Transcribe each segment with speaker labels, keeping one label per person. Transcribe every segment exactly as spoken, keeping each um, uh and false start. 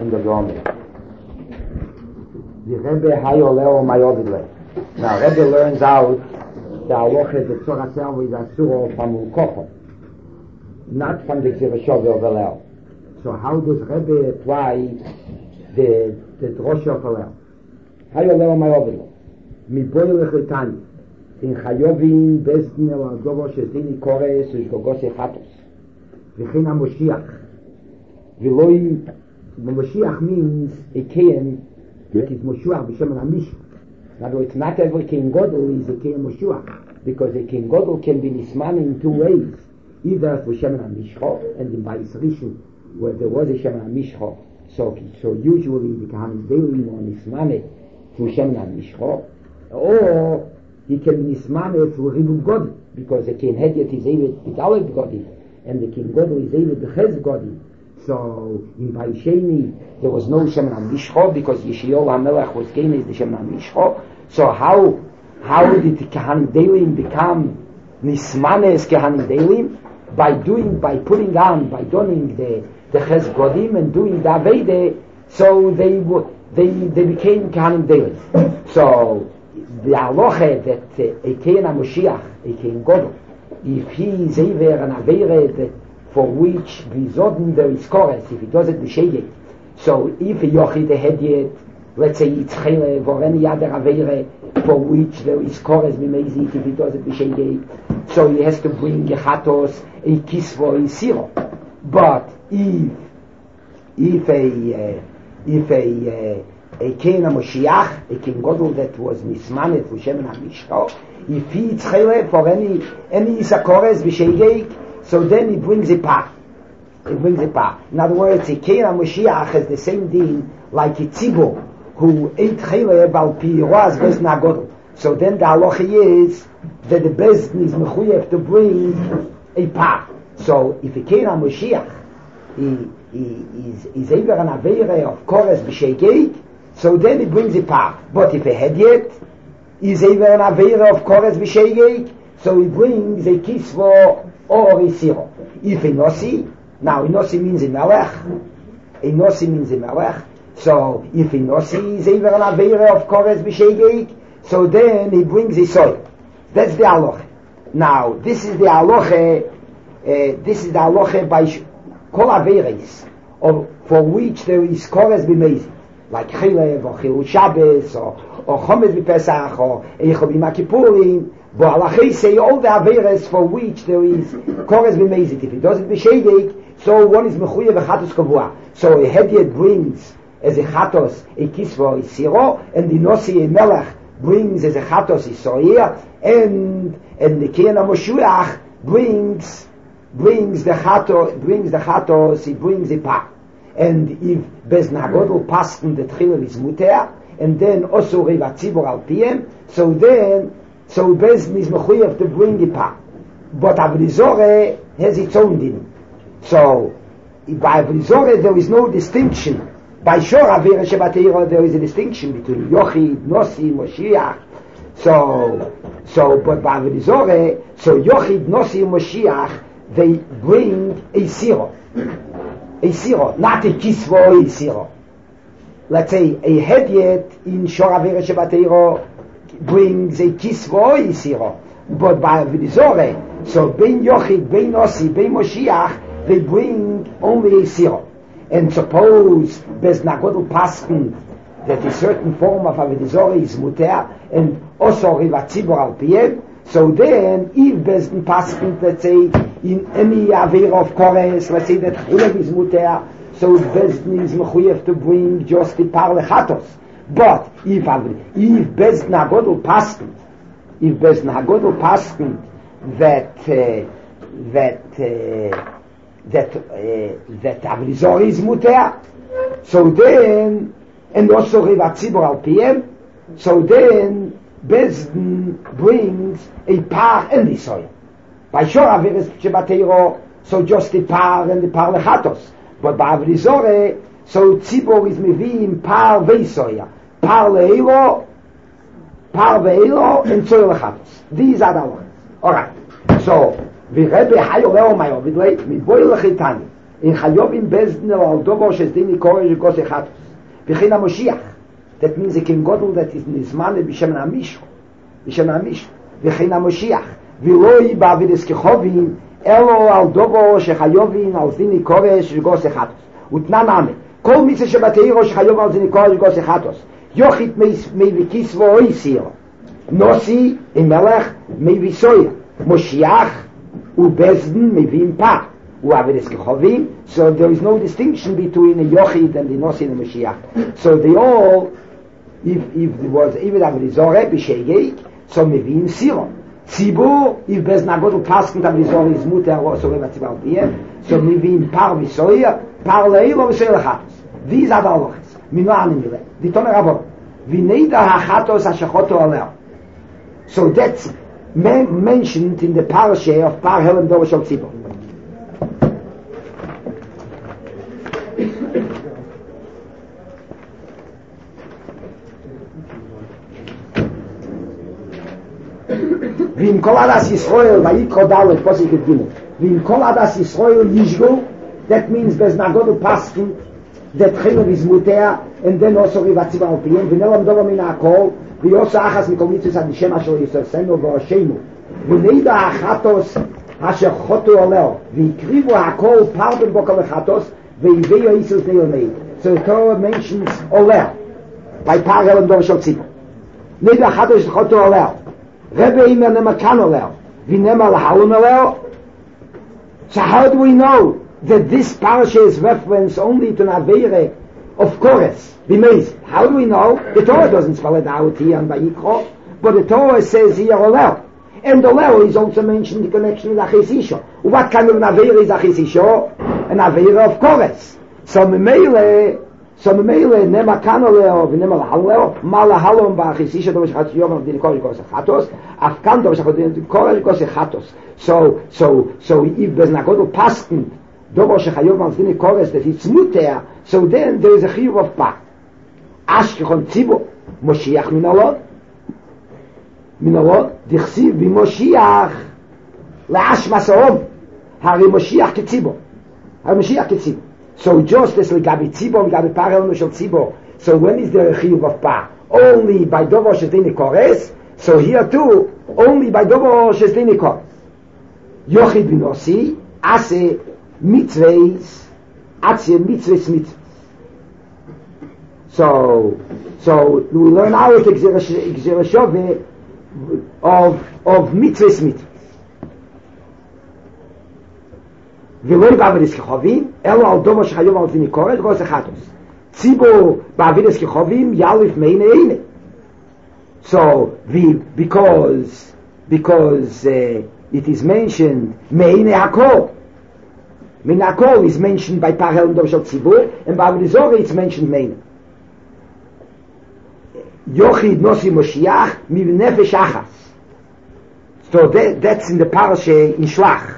Speaker 1: in the Gomer. The Rebbe Hayo Leo Mayovidle. Now Rebbe learns out the halacha the Tzorah Selva is asura from Ulkocha, not from the Gzirashov of Leo. So how does Rebbe apply the the Drosha of Leo? Hayo Leo Mayovidle. Mi boilech litani. In Chayovin Bezdin El Adovo Shezdini Kores Ushgogose Chatos. V'chin HaMoshiach. V'loi, the Moshiach means a Kain that is Moshiach b'Shem HaMishcha. In other words, not every Kain Godel is a Kain Moshiach, because a Kain Godel can be Nisman in two ways, either for Shem HaMishcha, and in Bayis Rishon, where there was a Shem HaMishcha, so, so usually the Kahanim daily or Nisman through Shem HaMishcha, or he can be Nisman through Ribum Godel, because a Kain Hediat is Eivet B'Dalek Godel, and the Kain Godel is Eivet B'Chez Godel. So in Bayisheni there was no Shemen HaMishcha because Yeshiol HaMelech was gained as the Shemen HaMishcha. So how how did the Kahanim Delim become Nismanes Kahanim Delim? By doing, by putting on, by donning the the Ches Godim and doing the Avede, so they they they became Kahanim Delim. So the halacha that uh, a Kain HaMoshiach, a Kain Godel, if he is ever an Avere that for which Bizodin there is chorus, if he does it b'shegeg. So if a yochid a hedyet, let's say it's chelev or any other avere for which there is chorus b'meizik, if he does it b'shegeg, so he has to bring a chatos, a kisvo, a siro. But if if a uh, if a uh, a Kain HaMoshiach, a Kain Godel that was nismanet for Shemen HaMishcha, if he it's chelev for any any isakores b'shegeg, so then he brings a par. He brings a par. In other words, a Kain HaMoshiach has the same deen like a tzibur who ate chaylev al pi roaz bezn hagodol. So then the halacha is that the bezn is mechuyev to bring a par. So if a Kain HaMoshiach he, he is is ever an aveire of kores b'shegeg, so then he brings a par. But if a hedyet is ever an aveire of kores b'shegeg, so he brings a kisvo or a siro. If a nosi, now a nosi means a melech, a nosi means a melech, so if a nosi is even an aveira of kores b'shegeg, so then he brings a soil. That's the halacha. Now, this is the halacha, uh, this is the halacha by kol aveiris, or for which there is kores b'meizik, like chilev, or chilul Shabbos, or, or chometz b'Pesach, or eichel b'Makipurim. But Allah say all the averes for which there is kores b'meizik. If he does it b'shegeg, so one is mechuyev v'chatos kavua. So a hedyet brings as a chatos a kisvo a siro, and the nosi a melech brings as a chatos a soir, and and the Kain HaMoshiach brings brings the chatos brings the chatos he brings a pa. And if bezn hagodol pasten the tchilah is muter, and then also riva tzibur al piem, so then so Bezn is mechuyev to bring a pa. But Avlizore has its own din. So by Avlizore there is no distinction. By Shor Avera Shebateira there is a distinction between Yochid, Nosi, Moshiach. So so but by Avlizore, so Yochid, Nosi, Moshiach, they bring a siro. A siro, not a kisvo, a siro. Let's say a hedyet in Shor Avera Shebateira brings a kisvo yisiro, but by Avidizore, so bein Yochid, bein Nosi, bein Moshiach, they bring only a siro. And suppose Bezn hagodol pasken that a certain form of Avidizore is muter, and also riva tzibur al piem, so then if Bezn pasken, let's say in any avera of kores, let's say that chilev is muter, so Bezn is mechuyev to bring just the par lechatos. But if if Bezn hagodol pasken, if Bezn hagodol pasken that uh, that uh, that uh, that Avlizor is muter, so then and also riva tzibur al piem, so then Bezn brings a par and the soil. By Shor Averes Shebateiro, so just the par and the par lechatos. But by Avlizor, so tzibur is mevim par veisoya. Par leilo, par veilo, and soil lechatos. These are the ones. Alright. So, the Rebbe Hayo Leo Mayo, with late, with boy lechitani. in Chayovim Bezdin al Dovo Shezdini Koresh Gos Echatos. V'chein HaMoshiach. That means a King Godel that is Nizmane B'Shem HaMishro. B'Shem HaMishro. V'chein HaMoshiach. V'loi ba'avides kechovim elo al Dovo Shechayovim al Zdini Koresh Gos Echatos. Utna Name. Kol mitzvah shebateiro shechayov al Zdini Koresh Gos Echatos. Yochit meivikis v'oisir. Nosi in Melech meivisoya. Moshiach ubezdin mevim pa. Uavides kechovim. So there is no distinction between the Yochid and the Nosi and the Moshiach. So they all, if if there was even Avides Zoreh b'Shegeg, so mevim siron. Tzibur, if Bez Nagodl Paskent Avides Zoreh is muter or so levatzibal b'yeh, so mevim par v'soya, par leilo v'soya lechatos. These are the halachas. Mino animile. The Tomer Rabbanon. V'neida hachatos hashechoto aleh. So that's men- mentioned in the parasha of Par Helem Dovo Shel Tzibur. V'im kol adas Yisrael vayikro dalet posik et gimel. V'im kol adas Yisrael yishgu, that means Bez Nagodl Paskent that Chilov is muter, and then also Rivatziva al Piyem, V'nelam Dovo min HaKol, V'yosa achas mikol mitzvahs adishem asher yisosenu v'oshenu, V'neida achatos asher chotu oleo, V'ikrivu HaKol pardon bokal achatos, V'yiveyo isus neilmei. So the Torah mentions oleo, by Par Helem Dovo Shel Tzibur. Neida achatos chotu oleo. Rebbe Imer nema kan oleo, V'nema lahalon oleo. So how do we know that this parasha is reference only to Naveire of Kores? B'meiz. How do we know? The Torah doesn't spell it out here in Vayikro, but the Torah says here Oleo. And Oleo is also mentioned in connection with Achis Isho. What kind of Naveire is Achis Isho? An Naveire of Kores. So Memeile, so Memeile, Nema kan Oleo, V'nema lahalon, Ma lahalon ba'Achis Isho, Dovo Shechat Yom Avdin Koresh Gos Echatos, Afkan Dovo Shechat Koresh Gos Echatos. So, so, so if Bez Nagodl Paskent Dovo Shechayov al Zdini Koresh that it's muter, so then there is a chiyuv of pa. Ashkechon Tzibur, Moshiach minalod, minalod, dichsiv b'Moshiach la'ash masaom, hari Moshiach ketzibur, hari Moshiach ketzibur. So just as legabi Tzibur, legabi Par Helem Shel Tzibur, so when is there a chiyuv of pa? Only by Dovo Shezdini Koresh, so here too, only by Dovo Shezdini Koresh. Yochid b'Nosi, ase mitzvahs, atzir mitzvahs mitzvahs. So, so we learn out exerashove of of mitzvahs mitzvahs. V'loi ba'avides kechovim, elo al Dovo Shechayov al Zdini Koresh Gos Echatos. Tzibur ba'avides kechovim yalif meine eine. So, the, because because uh, it is mentioned meine hakol. Min HaKol is mentioned by Par Helem Dovo Shel Tzibur, and by Avides Zoreh it's mentioned Mein. Yochid Nosi Moshiach Miv Nefesh Achas. So that, that's in the parasha in Shlach.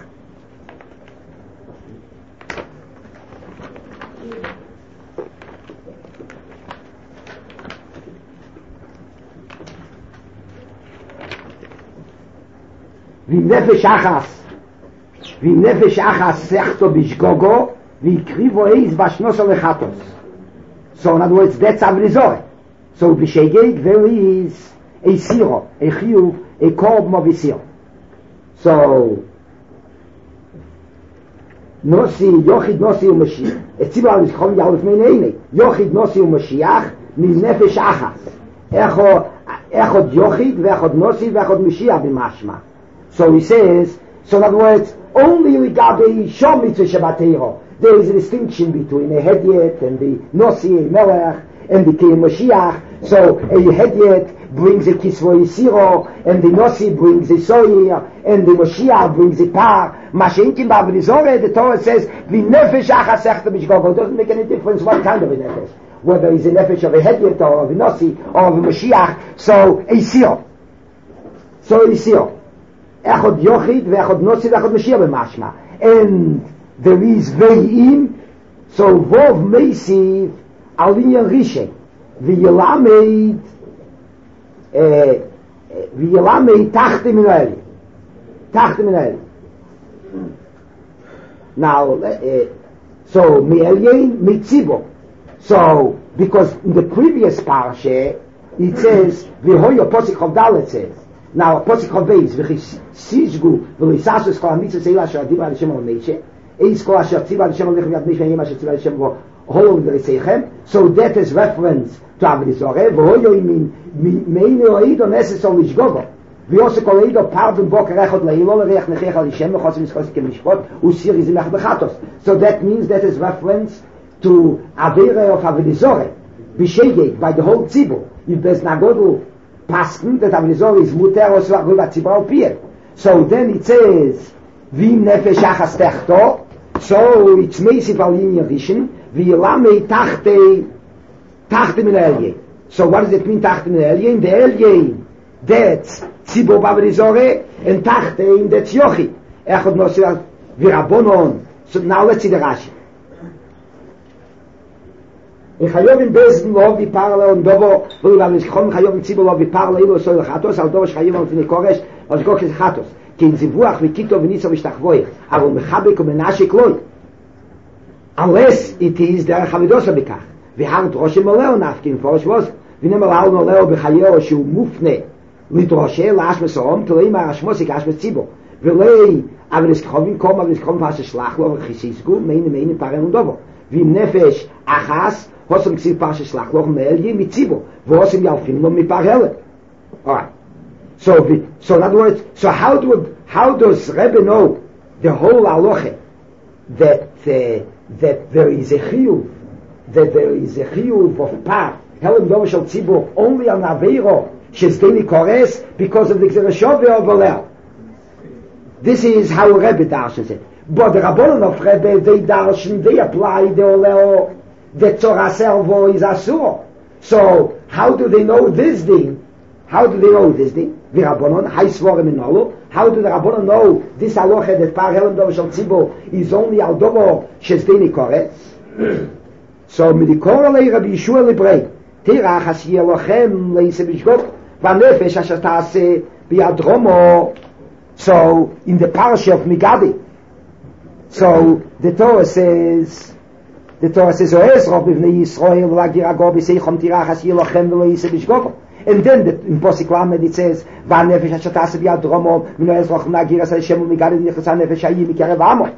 Speaker 1: Miv Nefesh Achas. ונפש אחת סכתו בשגוגו ויקריבו איז בשנוסו לחטוס. So in other words, that's Avides Zoreh. So b'shegeg there is a siro, a chiyuv, a korb movisir. So Nosi, Yochid Nosi u'Mashiach. Etzibur al Yischom Yalef Meinei. Yochid Nosi u'Mashiach min nefesh achas. Echod Yochid ve'echod Nosi ve'echod Mashiach b'mashma. So he says, so in other words, only regarding Shom Mitzvah Shabbat Teiro, there is a distinction between a Hedyet and the Nosi, a Melech, and the Kiyam Mashiach. So a Hedyet brings a Kisvo Yisiro, and the Nosi brings a Soyer, and the Mashiach brings a Par. Mashenkin Ba'avides Zoreh, the Torah says, V'nefesh achas sechta b'shgogo. It doesn't make any difference what kind of a nefesh. Whether it's a nefesh of a Hedyet, or of a Nosi, or of a Mashiach. So a Siro. So a Siro. Echod Yochid, ve'echod Nosi, ve'echod Mashiach b'mashma. And there is Ve'im, so Vov Meisiv, Aliyah Rishe, V'yelamed, V'yelamed Tachte Minayeli. Tachte Minayeli. Now, uh, So, me'elyein, mitzibo. So, because in the previous parsha, it says, v'hoyo posik of dalet says. Now, posik of beis, v'chisizgu, v'lisasus kol ha-mitzvah seila asher adiba l'shem al-meishe, eis kol asher tziva l'shem al-lechem yad meishe, yem asher tziva l'shem v'holom v'reseichem. So that is reference to Avodah Zorah. V'hoyo imin, me'ine oido neses ol ishgogo. ויוסי כל עידו פרדון בוקר אחד לאילו לריח נחיח על ישם וחוסם מסחוסי כמשפוט וסיר יזמח בחטוס. So that means that is reference to Avera of Avodah Zorah. B'shegeg, by the whole tzibur. If there's nagodl paskin, that Avodah Zorah is muter or svach by tzibur al piyeh. So then it says, v'im nefesh achas techto, so it's meisiv al yin yadishin, v'yilamei tachte, tachte min elyein. So what does it mean tachte min elyein? The elyein, that's tzibur b'Avodah Zorah, and tachte in that's yochi. Echad nosir v'rabonon. So now let's see the Rashi. in Chayovim Bezdin lo vi parle und dovo wo wir nicht kommen Chayovim Tzibur lo vi parle ilo so Chatos al dovo Chayovim und ne Koresh was gok es Chatos kin zivuach mit Kito v'nitzo mishtachvoy aber mechabek und menashe kloi unless it is der Chavidosa bekach v'hart Rosh Moleo nafkin forosh was v'nem al Moleo b'chayo shu mufne litroshe lash mesom tolei ma ashmosik ashmes Tzibur v'lei aber es kommen kommen aber es kommen was schlach lo chisisgu meine meine parem und dovo v'im nefesh achas Hosam ksiv pasha shlach loch me'elyi mitzibo v'hosam yalfim lo miparele. All right. So, so in other words, so how do how does Rebbe know the whole halacha that uh, that there is a chiyuv, that there is a chiyuv of par helim dom shel tzibur only on aveiro shezdeni kores because of the gzereshove of Olel. This is how Rebbe darshens it. But the Rabbanon of Rebbe they darshan they apply the Olel. The Torah Servo is Asur. So, how do they know this thing? How do they know this thing? The Rabbanon, Hai Svorim in Olu. How do the Rabbanon know this halacha that Par Helam Dov Shel Tzibur is only Al Dovo Shezdeni Kore? So, Midikor Alei Rabbi Yeshua Librei. Tira Chasi Elochem Leise Bishgok Vanefesh Asher Taase Biadromo. So, in the parsha of Migadi. So, the Torah says, the Torah says, "Oezrov b'vnei Yisrael v'lagir agor b'seichom tirachas yilochem v'lo yiseh b'shgogo." And then the, in Posik Lamed it says, "V'anefesh asher taseh b'yadromo v'no ezrov v'lagir asher Hashem u'migad v'nichas ha'nefesh ha'yi mikarev amo."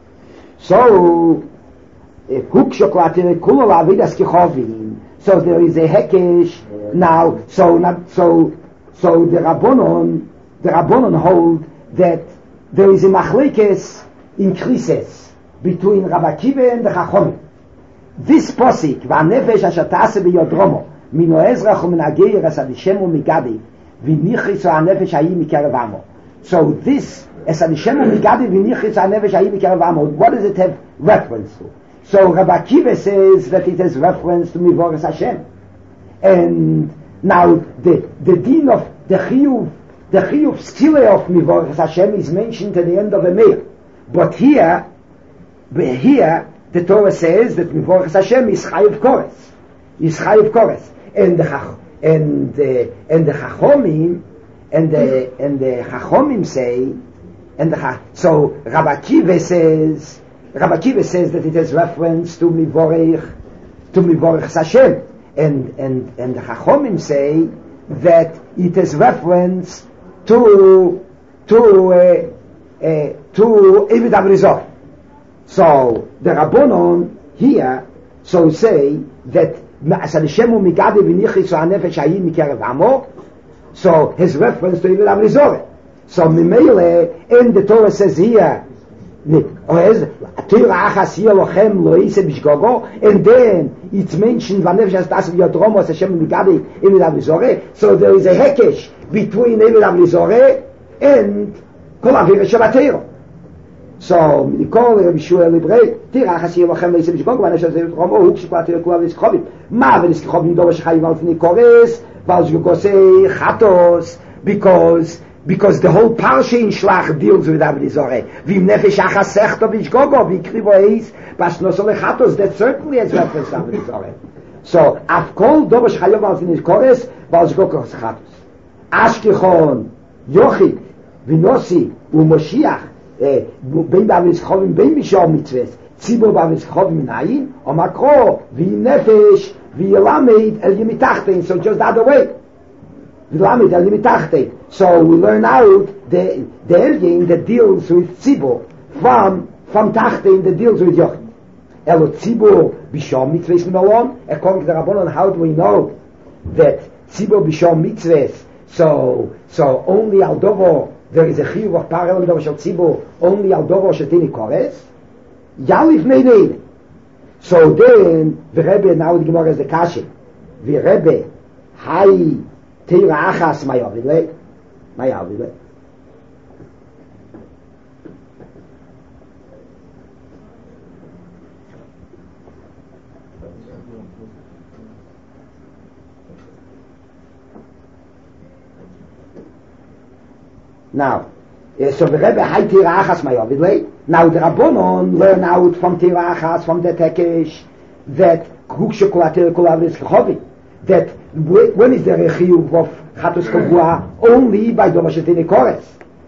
Speaker 1: So, kuk shokolatin kulo la'avidas kichovim. So there is a hekesh now. So not so. So the Rabbanon, the Rabbanon hold that there is a machlekes increases between Rabbi Akiva and the Chachomim. This posik, v'anefesh asher taseh b'yodromo, mino ezrach u'menageir es adishemu migadi, v'nichis ha'nefesh ha'i mikarev amo. So this, es adishemu migadi, v'nichis ha'nefesh ha'i mikarev amo, what does it have reference to? So Rabbi Akiva says that it has reference to Mivoras Hashem. And now the, the din of the chiyuv, the chiyuv skile of Mivoras Hashem is mentioned at the end of the meal. But here, but here, the Torah says that Mivorach Hashem is chayiv kores, is chayiv kores, and the Chach, and the and the Chachomim, and the and the Chachomim say, and the so Rabbi Akiva says, Rabbi Akiva says that it has reference to Mivorach, to Mivorach Hashem, and and and the Chachomim say that it has reference to to uh, uh, to Evid Avrizor. So the Rabbanon here so say that so his reference to Ibn Avrizor. So Mimele and the Torah says here and then it's mentioned so there is a hekesh between Ibn Avrizor and Kol Avira Shabbatero. So, Mikol Rabbi Yeshua Librei, Tira Chasi Elochem Leise B'shgog, Vanesh Zeh Romo, Huk Shklat Kulav Yiskhovim. Ma V'nis Kichovim Dova Shechayim Al Fnei Kores, Val Zhugosei Chatos, because because the whole parsha in Shlach deals with Avodah Zorah. V'im Nefesh Achas Sechto B'shgogo, V'ikrivo Eis, B'shnosol Chatos, that certainly has reference to Avodah Zorah. So, Afkol Dova Shechayim Al Fnei Kores, Val Zhugosei Chatos. Ashkechon, Yochid, V'nosi, U'Moshiach, בין בעביס חובים בין בשאר מצווס ציבור במסחוב מנהים, או מקרו, והיא נפש, והיא למד אל ימיתחתן, so just the other way. למד אל ימיתחתן. So we learn out the, the Elgin that deals with ציבור from, from tachten that deals with yochid. Elo tzibur b'shom mitzvahs minolon. According to the Rabbanon, how do we know that tzibur b'shom mitzvahs? So, so only al dovo there is a chiyuv of parallel dovo shel tzibur. Only al dovo shetini kores. Yalif meinein. So then the Rebbe now the Gemara is the kashin. The Rebbe hay teira achas mayavidle mayavidle. Now, uh, so the Rebbe had Tira Achas Mayovidle. Now the Rabbonon learn out from Tira Achas, from the Tekesh, that Kuksha Kulatir Kulavis Chovi, that when is there a Chiyuv of Chatus Kavua? Only by Domashetini Kores.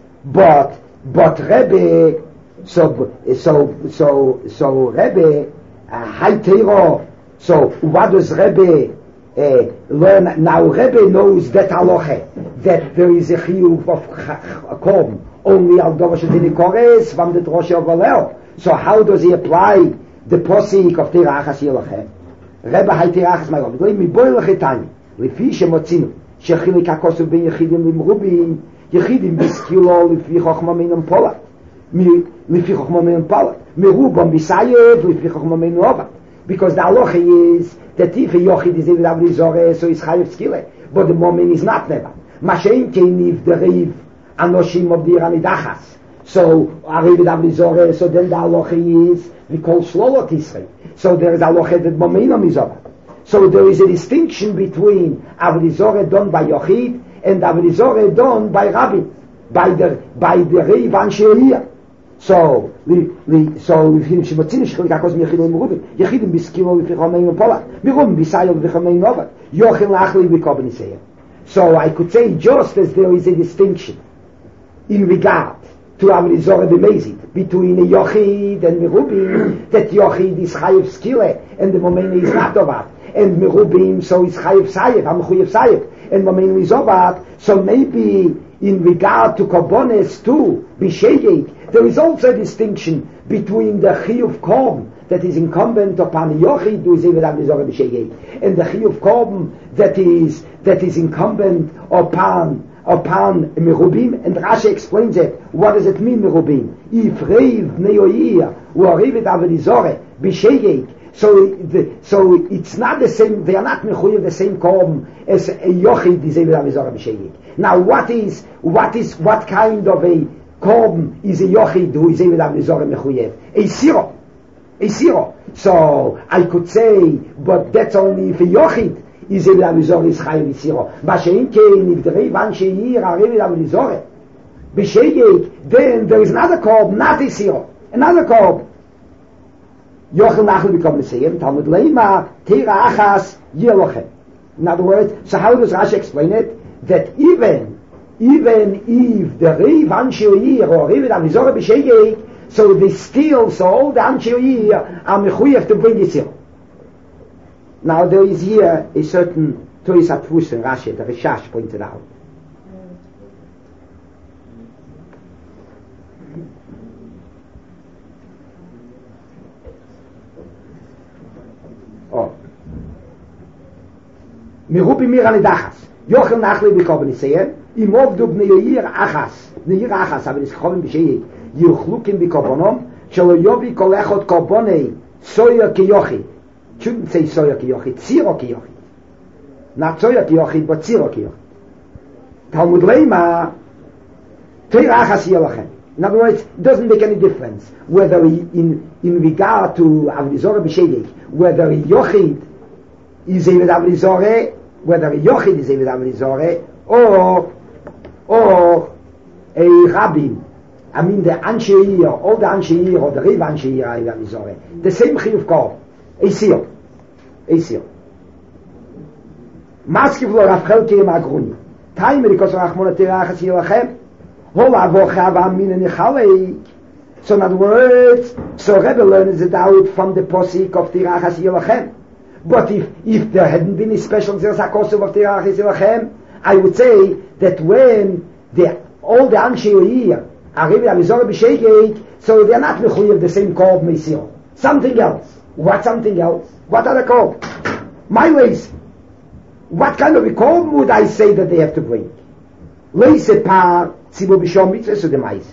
Speaker 1: But, but Rebbe, so, so, so, so Rebbe, had Tira, so what does Rebbe Uh, learn now? Rebbe knows that halacha, that there is a chiyuv of korban only al dover shetini kores from the drosha of Valel. So how does he apply the posik of tirachas yilachem? Rebbe hay tirachas mayov. Go mi boy lechetani lefi shemotzinu shechilik hakosu ben yechidim limrubim yechidim biskilo lefi chochma meinam polat mi lefi chochma meinam polat mi rubam bisayev lefi chochma meinam ovat. Because the halacha is that if a yochid is even avli zoreh, so he's chayiv skile, but the moment is not never. Mashein kein if the reiv anoshim of the Iranidachas, so ariv avli zoreh, so then the halacha is we call shlolot Israel. So there is halacha that momentum is over. So there is a distinction between avli zoreh done by yochid and avli zoreh done by rabbi, by the by the reiv ansheir. So, we, we, so, we finish the Motzin, Shechlik HaKos Yechidim Merubim, Yechidim Biskilo, Vichamein Polat, Mirum Bisayo, Vichamein Novat, Yochel Achli, Vikobin Isayim. So, I could say just as there is a distinction in regard to Avli Zorah B'Mezid, between a Yochid and Merubim, that Yochid is Chayev Skile, and the Momen is not Ovat, and Merubim, so is Chayev Sayev, Hamchuyev Sayev, and Momen is Ovat, so maybe in regard to Korbanos too, B'Shegeg, there is also a distinction between the Chiyuv Korban that is incumbent upon Yochid, who is even Avli Zorah B'Shegeg, and the Chiyuv Korban that is that is incumbent upon upon Merubim. And Rashi explains it. What does it mean, Merubim? If Reiv Neoir or Reiv Avli Zorah B'Shegeg, so the, so it's not the same. They are not mechuyev the same korban as a yochid is even Avli Zorah B'Shegeg. Now, what is what is what kind of a korban is a yochid who is even Avli Zorah mechuyev? A siro, a siro. So I could say, but that's only if a yochid is even Avli Zorah is chayav siro. But shein kein if the reivan sheir are even Avli Zorah B'Shegeg, then there is another korban, not a siro, another korban. Yochel Nachli become the same. Talmud Leima Tira Achas Yelochem. In other words, so how does Rashi explain it? That even even if the Reiv Ansheir or Reiv Avli Zorah B'Shegeg, so they still, so all the Ansheir are mechuyev to bring Yisrael. Now there is here a certain Tois Atfus in Rashi, the Rishash pointed out. Merubim mir an Dachas. Yochel Nachli bekommen sehen. Im Obdub Neir Achas. Neir Achas, aber es kommen B'Shegeg. Yuchlukim bekommen. Shelo Yobi kolechot Korbonei. Soya Kiyochi. Shouldn't say Soya Kiyochi. Tziro Kiyochi. Not Soya Kiyochi, but Tziro Kiyochi. Talmud Leima. Teira Achas Yelachem. In other words, it doesn't make any difference whether in in regard to Avli Zorah B'Shegeg, whether Yochid is Eved Avli Zorah, whether a Yochid is Eved Avli Zorah, or, or a Rabbin. I mean the Ansheir, all the Ansheir, or the Reiv Ansheir are Eved Avli Zorah. The same Chiyuv Korban. A seal. A seal. Maskiv lo Rav Chelke Magruni. Time because Rachmona Tira Achas Yelachem. Hola Vocha V'Amina Nichalei. So in other words, so Rebbe learns it out from the posik of Tirachas Yilachem. But if, if there hadn't been a special Zeres HaKosov of Tirachas Yilachem, I would say that when the, all the Anshe here are really Avizorah B'Shegeg, so they're not mechuyev the same Korb Meisir. Something else. What something else? What other Korb? My ways. What kind of a Korb would I say that they have to bring? Leise Par Tzibur B'Shom Mitzvah so the Mais.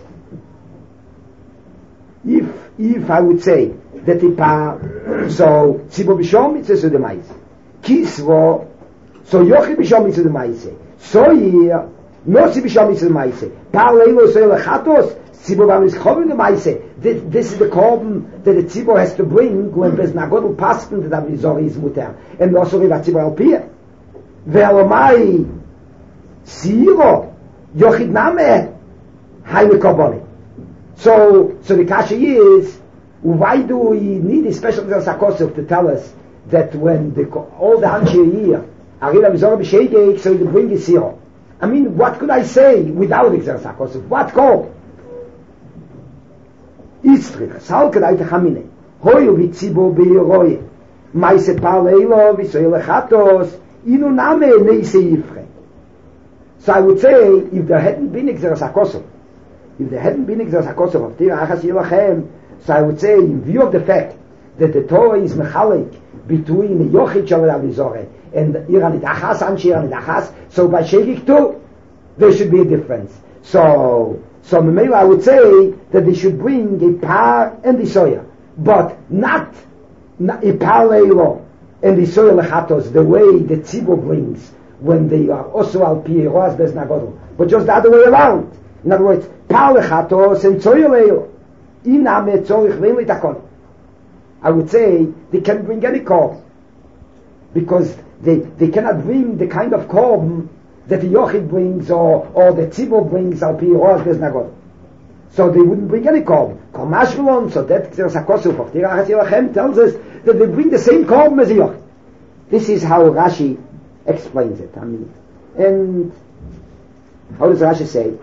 Speaker 1: If, if I would say that the Par, so Tzibur B'Shom Mitzvah so the Mais. Kisvo, so Yochi B'Shom Mitzvah the Mais. So here, no Tzibur B'Shom Mitzvah the Mais. Par Leilo So Lechatos, Tzibur B'Shom the Mais. This is the Korban that the Tzibur has to bring when there's Nagodl Paskin that Avizor is Mutter. And also with Tzibur Alpiyah. Ve'alomai Siro Yochid Name Haile Korboni. So, so the kasha is, why do we need a special Zeres HaKosov to tell us that when the, all the Anshe here are in Avizor B'Shegeg, so they bring a Siro? I mean, what could I say without the Zeres HaKosov? What call? Istrich, Salke Daite Chamine, Hoyo Vitzibo Be'Yoroye, Maise Parleilo, Visoye Lechatos, Inu Name Neise Yifre. So I would say, if there hadn't been a Zeres HaKosov, if there hadn't been a Zeres HaKosov of Tirachas Yilachem, so I would say, in view of the fact that the Torah is mechalik between the Yochid Shel Avizorah and Iran Idachas and Shir Idachas, so by Shegig too, there should be a difference. So, so maybe I would say that they should bring a Par and the Soya, but not, not a Par Leilo and the Soya Lechatos, the way the Tzibur brings when they are also al pi roas bez nagodl, but just the other way around. In other words, Par Lechatos and Soya Leilo. Iname tzorich ve'in litakon. I would say they can bring any korb because they they cannot bring the kind of korb that the yochid brings or or the tzibur brings al pi roas bez nagodl. So they wouldn't bring any korb. Komash v'lon. So that Zeres HaKosov of Tirachas Yilachem tells us that they bring the same korb as the yochid. This is how Rashi explains it. I mean, and how does Rashi say?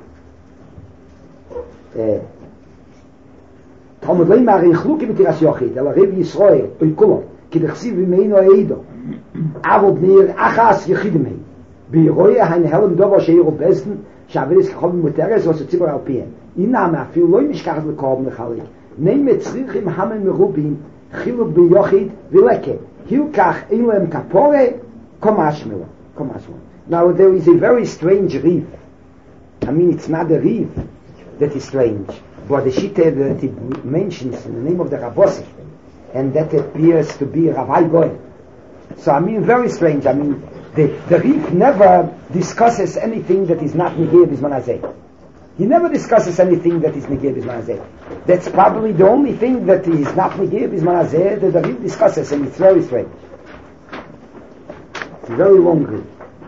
Speaker 1: Uh, Talmud Leimar in Chluki b'Tiras Yochid, El Rev Yisroel, Oikulo, ki dechsiv v'meino eido, avod neir achas yechidim hei, b'yiroye hain helem dovo sheiru bezden, shaveris kachovim muteres, was tzibur alpien. Inam afil loy mishkachat l'korb nechalik, neim metzrichim hamen merubim, chiluk b'yochid v'leke, hilkach eilem kapore, komashmila, komashmila. Now there is a very strange reef. I mean, it's not a reef that is strange, but the Shitte that it mentions in the name of the Rabbosik, and that appears to be Ravai Goy. So I mean, very strange. I mean, the, the Rif never discusses anything that is not Negir Bizman Hazeh. He never discusses anything that is Negir Bizman Hazeh. That's probably the only thing that is not Negir Bizman Hazeh that the Rif discusses, and it's very strange. It's a very long Rif.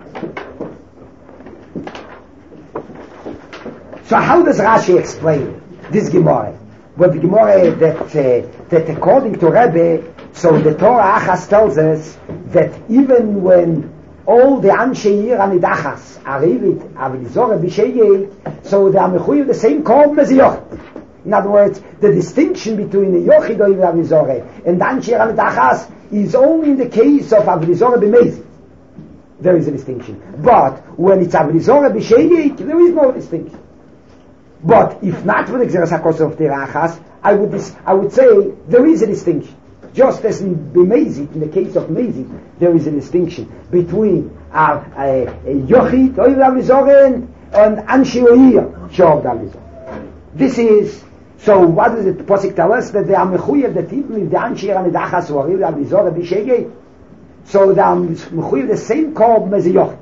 Speaker 1: So how does Rashi explain this Gemara? Well, the Gemara that, uh, that according to Rebbe, so the Torah Achas tells us that even when all the Anshe Yir Anidachas are Rivit, Avizorah B'Shegeg, so they are mechuyev the same Korban as the Yochid. In other words, the distinction between the Yochid or Avizorah and the Anshe Yir Anidachas is only in the case of Avizorah B'Mezid. There is a distinction. But when it's Avizorah B'Shegeg, there is no distinction. But if not for the Zeres HaKosov of Tirachas, I would dis- I would say there is a distinction. Just as in B'Mezid, in the case of Mezid, there is a distinction between a, a, a Yochid, Oiv Avizorah, and Anshe Oir, Shov Avizorah. This is, so what does the Posik tell us? That they are mechuyev, that even if the Anshe Anidachas or Oiv Avizorah B'Shegeg, so they are mechuyev the same korb as a Yochid.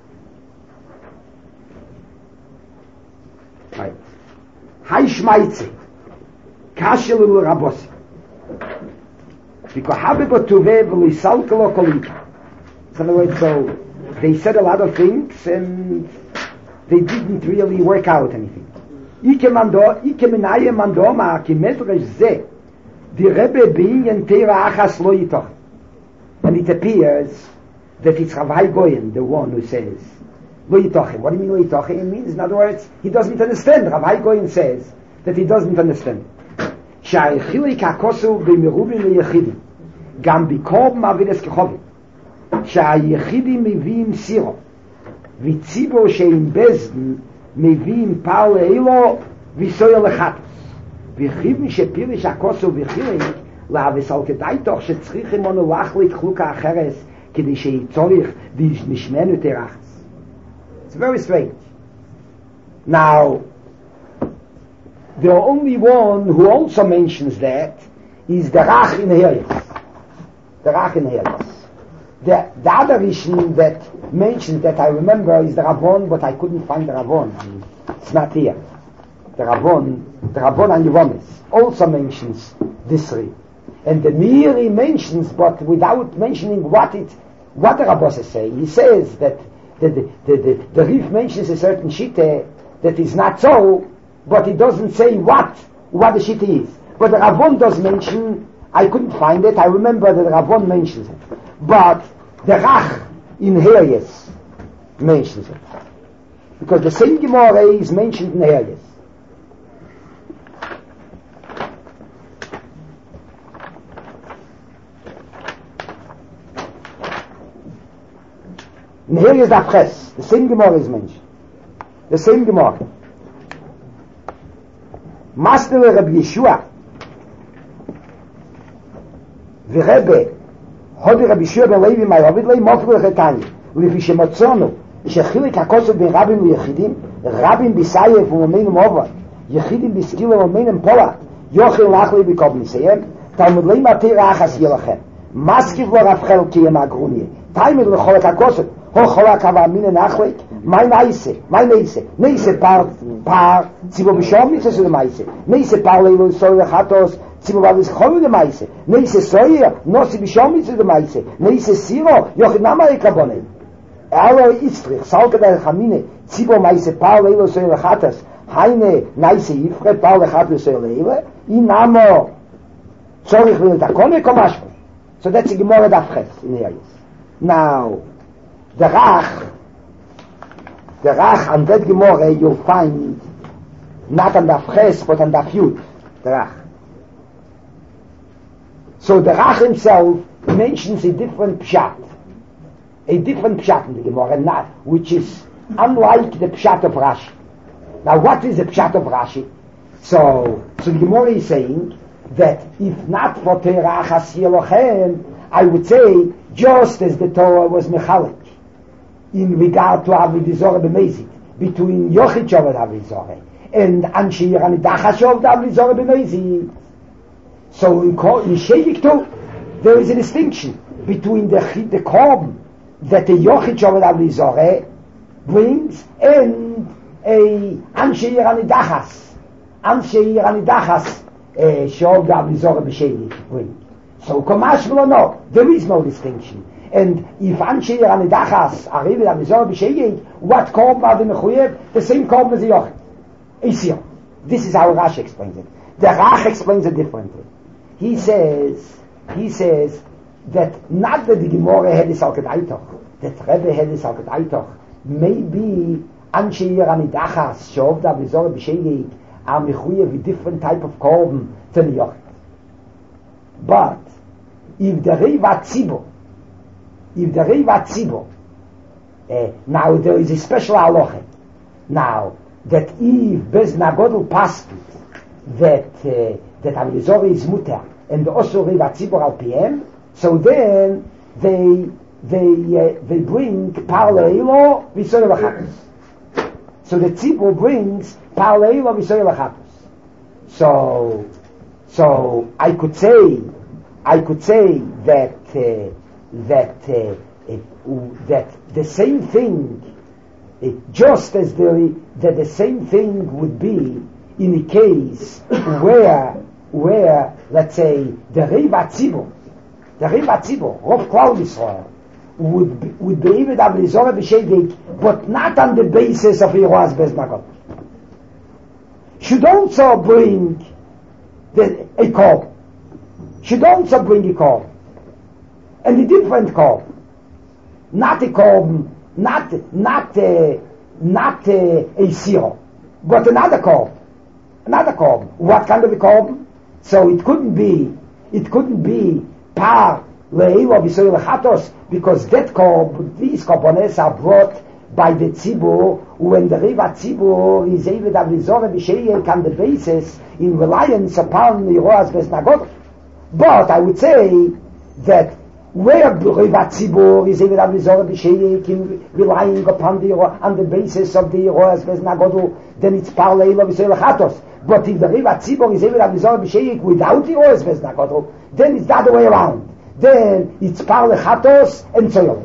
Speaker 1: Right. Hai Shmaitze, Kashel ul Rabosi. Because Habib Tuve v'Lisalkelo Kolinka. In other words, so they said a lot of things and they didn't really work out anything. Ike mando, Ike menaye mandoma, ki medrash ze, di Rebbe b'inyan teira achas lo yitoch. And it appears that it's Ravai Goyen, the one who says, Lo yitochem. What do you mean lo yitochem? It means, in other words, he doesn't understand. Ravai Goyen says that he doesn't understand. שהחיליק הכוסו במרובים ליחידים, גם בקורבן אבילס כחובים, שהיחידים מביאים סירו, וציבור שעם בזדן מביאים פעל לאילו ויסויר לחטוס. וחיבים שפירש הכוסו וחיליק, להבס על כדאי תוך שצריכים לנו להחליק חלוקה אחרס, כדי שיצורך ונשמענו תרחס. It's very strange. Now, the only one who also mentions that is the Rach in Helios. The Rach in Helios. The, the other Rishon that mentions that I remember is the Ravon, but I couldn't find the Ravon. It's not here. The Ravon, the Ravon and Yevonis also mentions this three. And the Meiri mentions, but without mentioning what it, what the Rabbos say. He says that the, the, the, the, the Rif mentions a certain Shitte that is not so, but he doesn't say what, what the Shitte is. But the Ravon does mention, I couldn't find it, I remember that the Ravon mentions it. But the Rach in Helios mentions it. Because the same Gemara is mentioned in Helios. And here is the Apches. The same Gemara is mentioned. The same Gemara. Master Rabbi Yeshua. ורבה, הודי רבי ישוע בן לוי מהיוביד לוי מופר לחתני, ולפי שמצאנו שחילק הכוסף בין רבים ליחידים, רבים בסייף ומומינם עובד, יחידים בסקילה ומומינם פולת, יוכל לחלי בקובניסיהם, תלמוד לי מתי רחס יהיה לכם. מסקיף לו רב חלקי המגרוניה, תלמד לחולק הכוסף, הו חולק המאמין נחלק, מה נעשה? מה נעשה? נעשה פער, פער, ציבור בשום מצא של מעשה, נעשה פער לאילו סוי לחטוס, ציבור בבס חובי למעשה, נעשה סויר, נוסי בשום מצא למעשה, נעשה סירו, יוחד נמה יקבונן. אלו יצטריך, סלקה דרך המינה, ציבור מעשה פער לאילו סוי לחטוס, היינה נעשה יפרד פער לחטוס סוי לאילו, אינמו צורך ולתקונה כמשהו. So that's a Gemara Daf Ches in here. Now, the Rach, the Rach on that Gemara you'll find not on Daf Ches but on Daf Yud, the Rach. So the Rach himself mentions a different Pshat, a different Pshat in the Gemara, not, which is unlike the Pshat of Rashi. Now what is the Pshat of Rashi? So, so the Gemara is saying that if not for Terach Hasiyelochem, I would say just as the Torah was mechalik in regard to Avodah Zarah b'mezid between Yochid Shoved Avodah Zarah and Anshei Yeranidach Shoved Avodah Zarah b'mezid. So in, in Shevik too, there is a distinction between the the korban that the Yochid Shoved Avodah Zarah brings and a Anshei Yeranidachas, Anshei Yeranidachas Shoved Avodah Zarah b'Shevik brings. So Kamashvila, no, there is no distinction. And if Anshe Yeranidachas are even Avodah Zarah b'Shevik, what korban are the mechuyev? The same korban as the Yochid. Isir. This is how Rashi explains it. The Rach explains it differently. He says, he says that not that the Gemara had this al-Kedaitoch, that Rebbe had this al-Kedaitoch, maybe Anshe Yeranidachas Shoved Avodah Zarah b'Shevik are mechuyev with different type of korban than the Yochid. But if the Reiva Tzibor, if the Reiva Tzibor, uh, now there is a special halacha. Now that if Bez Nagodl passed that uh, that Avodah Zarah is muter and also Reiva Tzibor al P M, so then they they uh, they bring parleilo v'soy lachatos. So the Tzibor brings parleilo v'soy lachatos. So. So I could say, I could say that uh, that uh, it, that the same thing, it, just as the that the same thing would be in a case where where let's say the Reiva Tzibor, the Reiva Tzibor, Rov Klal Yisrael, would be, would be even Avodah Zarah b'Shevik, but not on the basis of Yehoaz Bez Nagot. Should also bring The, a korban. Should also bring a korban. And a different korban. Not a korban, not, not, a, not a, a siro, but another korban. Another korban. What kind of a korban?
Speaker 2: So it couldn't be, it couldn't be par le'elo v'soy lechatos, because that korb, these korbanos are brought by the tzibur, when the riva tzibur is able to resolve b'sheyek on the basis in reliance upon the Yeroas Beznagod. But I would say that where riva tzibur is able to resolve b'sheyek in relying upon the on the basis of the Yeroas Beznagod, then it's par le'elo v'soy lechatos. But if the riva tzibur is able to resolve b'sheyek without the Yeroas Beznagod, then it's the other way around. Then it's par lechatos and tzoyole.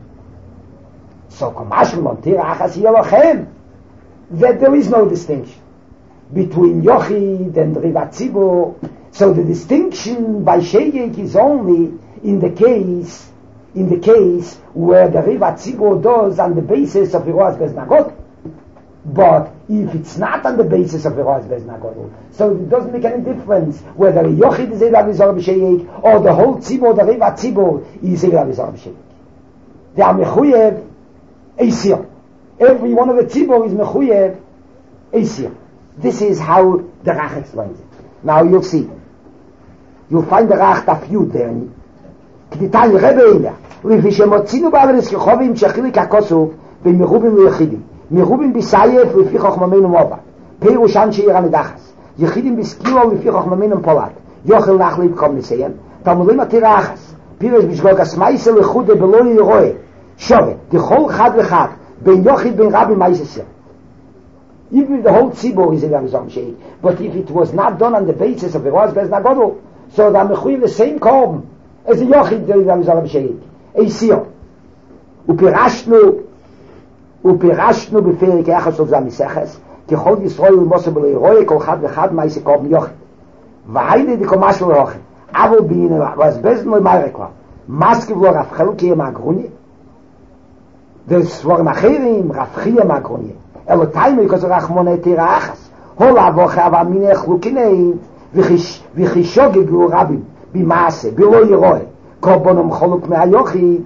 Speaker 2: So Komashim Tirachas Yelochem, that there is no distinction between Yochid and Riva Tzibur. So the distinction by Sheyek is only in the case, in the case where the Riva Tzibur does on the basis of Yeroas Beznagod. But if it's not on the basis of Yeroas Beznagod, so it doesn't make any difference whether a Yochid is Eda Vizor B'Sheyek or the whole Tzibur, the Riva Tzibur, is Eda Vizor B'Sheyek. They are Mechuyev Eisir. Every one of the tzibur is mechuyev Eisir. This is how the Rach explains it. Now you'll see. You'll find the Rach Taf Yud there. K'ditan Rebbe Eila. Lefi shemotzinu ba'averes kechovim shechilik hakosuf v'merubim leyechidim. Merubim b'sayef lefi chochmamenu mobat. Peirushan she'ir anedachas. Yechidim b'skilo lefi chochmamenu polat. Yochel nachleib kom niseyem. Tamulim atirachas. Pires b'shgogas maise lechude beloy yeroe. Shove, the whole chad v'chad, ben yochid ben rabbi ma'isesir. Even if the whole tzibur is a Yamizom Sheik, but if it was not done on the basis of the Yeroas Beznagod, so that mechuyev the same korban as a yochid the Yamizom Sheik, Eisir. Upirashnu, upirashnu b'ferik echas of zamiseches, kechol Yisrael u'moseh b'leiroye kol chad v'chad ma'ise korban yochid. V'haide di komash l'roche, avol b'yin was bezn l'mayrekla, maskiv lo rafchelu ki yemagrunie, there's Svarim Acherim, Rafchia Magroni. Elo time because Rachmone Tirachas. Hola voche avamine chlukinei v'chishogeg l'urabim b'maase b'lo yiroe korbonom choluk me'ayochid.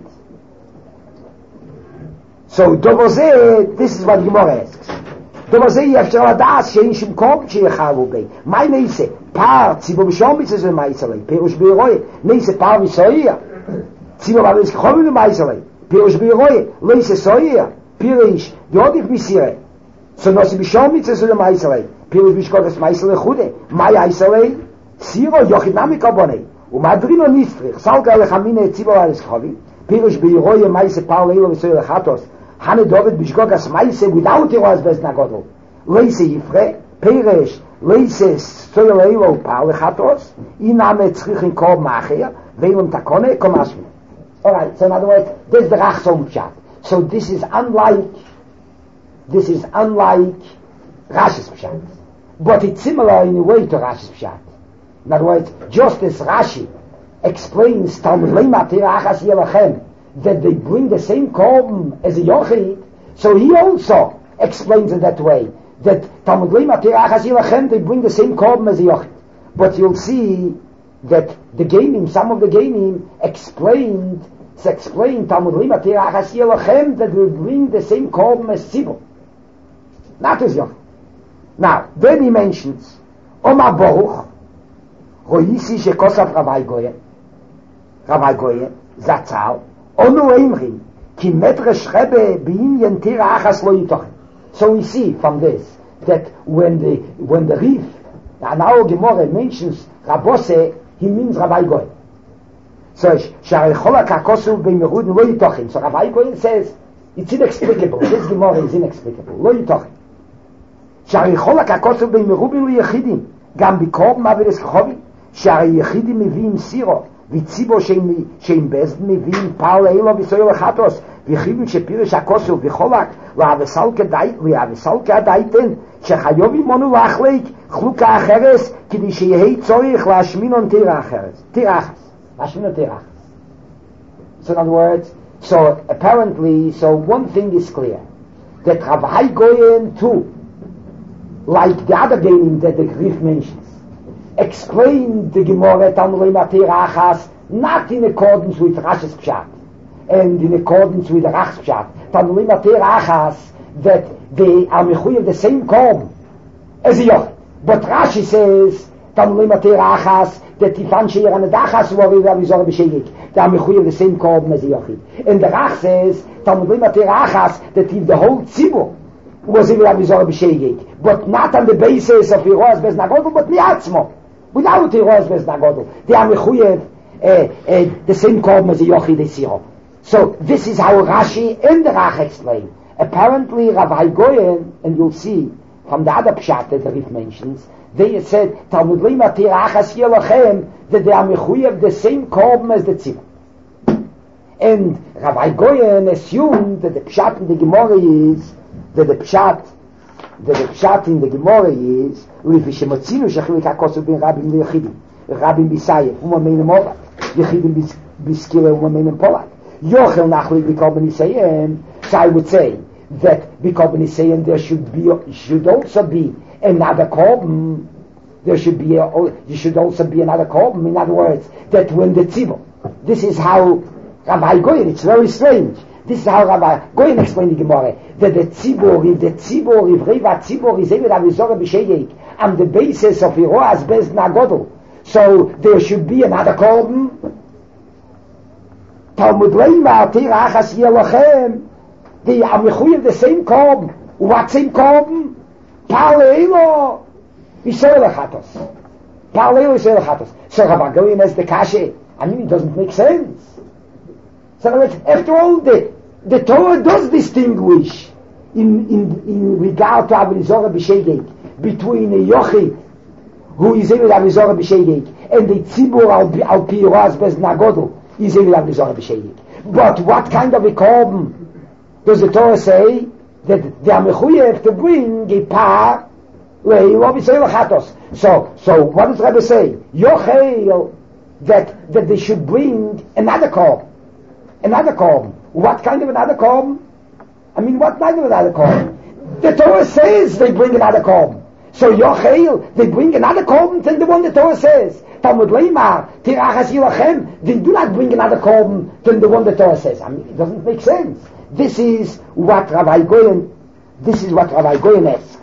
Speaker 2: So Dobozeh, this is what Gemara asks. Dobozeh yefshar ladas she'in shum korb she'yechavu bei. Mai neise par tzibur b'shomitzes v'maisalei perush b'yiroe neise par v'soia tzibur b'averes kechovim v'maisalei Pirush b'yiroye, leise soya, pirush yodif misire. So nosi b'shomitze so the maisalei. Pirush b'shkogas maisalei chude. Mai aisalei, siro yochid nami kabonei. Umadrino nistrich, salga lechamine tzibor ares chovi. Pirush b'yiroye maise par leilo v'soy lechatos. Hane dovet b'shkogas maise without Yeroas Beznagod. Leise yifre, pirush, leise soy leilo par lechatos. Iname tzrichin korb ma'achir, veilum takone komashmi. Alright, so in other words, this is the Rachsom Pshat. So this is unlike, this is unlike Rashi's Pshat. But it's similar in a way to Rashi's Pshat. In other words, just as Rashi explains Talmud Lema Tirachas Yelachem, that they bring the same korban as a Yochid, so he also explains it that way, that Talmud Lema Tirachas Yelachem, they bring the same korban as a Yochid. But you'll see that the Gainim, some of the Gainim explained, explained Talmud Lema Tirachas Yelachem that will bring the same korban as Tzibur, not as Yochid. Now, then he mentions Omar Baruch Roisi Shekosav Rabbi Goye, Rabbi Goye Zatzal Onu Eimrim Ki Medrash Rebbe B'inyan Tirachas Lo Yitochen. So we see from this that when the when the Rif, now Gemara mentions Rabose, he means Rabbi Goy. So Shari Cholak HaKosuv B'Merud Lo Yitochen. So Rabbi Goy says it's inexplicable. This Gemara is inexplicable. Lo Yitochen. Shari Cholak HaKosuv B'Merud Lo Yechidim Gam B'Korb Maveres Kechovim Shari Yechidim Mevim Siro V'Tzibo Sheim Bezd Mevim Par Leilo V'Soy Lechatos V'Chivim Shepirish HaKosuv V'Cholak V'Avesalke Adaiten Shechayovim Monu Lachleik Chluka Acheres Kidi Sheyehei Tzorich Lashminon Tira Acheres Tirachas Lashminon Tirachas. So in other words, so apparently, so one thing is clear, that Rabbi Goyen too, like the other Gainim that the Rif mentions, explained the Gemara Talmud Lema Tirachas not in accordance with Rashi's Pshat and in accordance with the Rach's Pshat. Talmud Lema Tirachas that they are mechuyev the same korban as a Yochid. But Rashi says Talmud Lema Tera Achas, the Tifan Sheir and the Dachas, who are Avizor B'Shegek. They are Mechuyev the same korban as the Yochid. And the Rach says, Talmud Lema Tera Achas, that if the whole Tzibur was even Avizor B'Shegek, but not on the basis of Yeroaz Bez Nagodol, but Miatzmo, without Yeroaz Bez Nagodol. They are Mechuyev uh, uh, the same korban as the Yochid is Siro. So this is how Rashi and the Rach explain. Apparently, Rav Haigoyen, and you'll see from the other pshat that the Rif mentions, they said Talmud Lema Tera Achas Yelochem, that they are mechuyev the same korban as the tzibur. And Rav Haigoyen assumed that the pshat in the Gemara is that the pshat that the pshat in the Gemara is Lefi shemotzinu shechilik hakosu ben Rabim leYechidim, Rabim b'Isayef u'mamein Movat, Yechidim b'Skila u'mamein Polat. Yochel nachlik b'korban Yisayim. So I would say that b'korban Yisayim there should be should also be another korban. There should be a, there should also be another korban. In other words, that when the tzibur, this is how Rabbi Goyen. It's very strange. This is how Rabbi Goyen explained the Gemara, that the tzibur, if the tzibur, if Reva tzibur is even Avizor B'Shegek, on the basis of Yeroaz Bez Nagodol, so there should be another korban. Talmud Lema Tera Achas Yelochem, they are mechuyev the same korban. What same korban? Parleilo Yisrael Chatos. Parleilo Yisrael Chatos. So Rabbi Goyen has the kashe. I mean, it doesn't make sense. So after all, the the Torah does distinguish in in in regard to Avizor B'Shegek between a Yochid who is able Avizor B'Shegek and the Tzibur al Pi Yeroaz Bez Nagodol is able Avizor B'Shegek. But what kind of a korban does the Torah say that they are mechuyev to bring a par leilo b'Yisrael Chatos? So, so what does Rebbe say? Yochel that that they should bring another korban, another korban. What kind of another korban? I mean, what kind of another korban? The Torah says they bring another korban. So Yochel, they bring another korban than the one the Torah says. Talmud Lema Tera Achas Yelochem, they do not bring another korban than the one the Torah says. I mean, it doesn't make sense. This is what Rabbi Goyen, this is what Rabbi Goyen asked.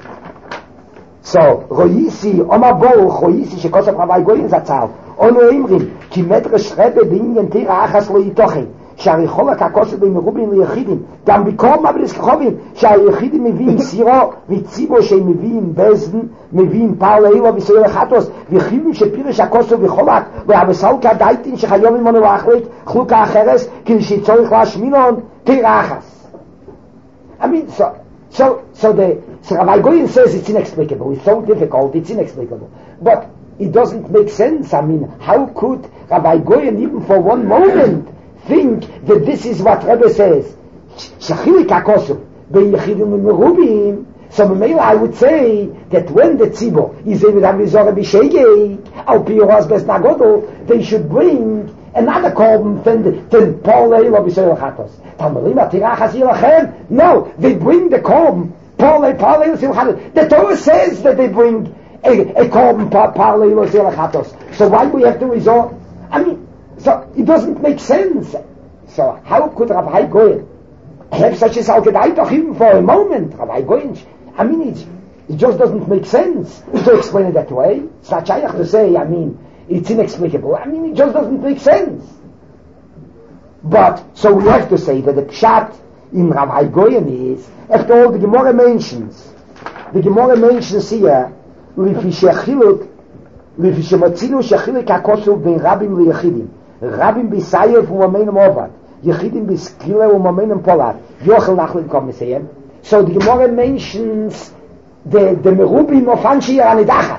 Speaker 2: So, Royisi, Omar Boruch, Royisi, Shekosav Rabbi Goyen Zatzal, Ono Imrim, Ki Medrash Rebbe B'inyan Tera Achas Lo Yitochen, שהריחול הקקוסת במרובים ליחידים, גם בקום אבל לסכחובים, שהיחידים מביאים סירו, וציבו שהם מביאים בזן, מביאים פער לאילו וישראל החטוס, וחיבים שפירש הקוסת וחולק, והבסל כדייתין שחיום ממנו להחליק, חלוקה אחרס, כדי שצורך להשמינון, תרחס. I mean, so, so, so the, so Rabbi Goyen says it's inexplicable, it's so difficult, it's inexplicable. But it doesn't make sense. I mean, how could Rabbi Goyen even for one moment think that this is what Rebbe says? Shachilik HaKosov, Ben Yechidim Merubim. So Mamela, I would say that when the Tzibor is able to have Avizor B'Shegek, Al Pi Yeroaz Bez Nagodol, they should bring another korban than than Paul Leilo B'Yisrael Chatos. Talmud Lema Tera Achas Yelochem. No, they bring the korban Paul Leilo B'Yisrael Chatos. The Torah says that they bring a, a korban Paul Leilo B'Yisrael Chatos. So why do we have to resort? I mean, so it doesn't make sense. So how could Rabbi Goyen have such a salgedai doch even for a moment? Rabbi Goyen, I mean, it, it just doesn't make sense to explain it that way. It's not shaykh to say, I mean, it's inexplicable. I mean, it just doesn't make sense. But, so we have to say that the pshat in Rabbi Goyen is, after all, the Gemara mentions, the Gemara mentions here, Lefi shechiluk, Lefi shemotzilu shechiluk hakosu ben Rabim leYechidim, Rabim b'Isayef u'mamein Movat, Yechidim b'Skila u'mamein Polat, Yochel nachlik kom Yisayim. So the Gemara mentions the, the Merubim of Anshir Anidachas.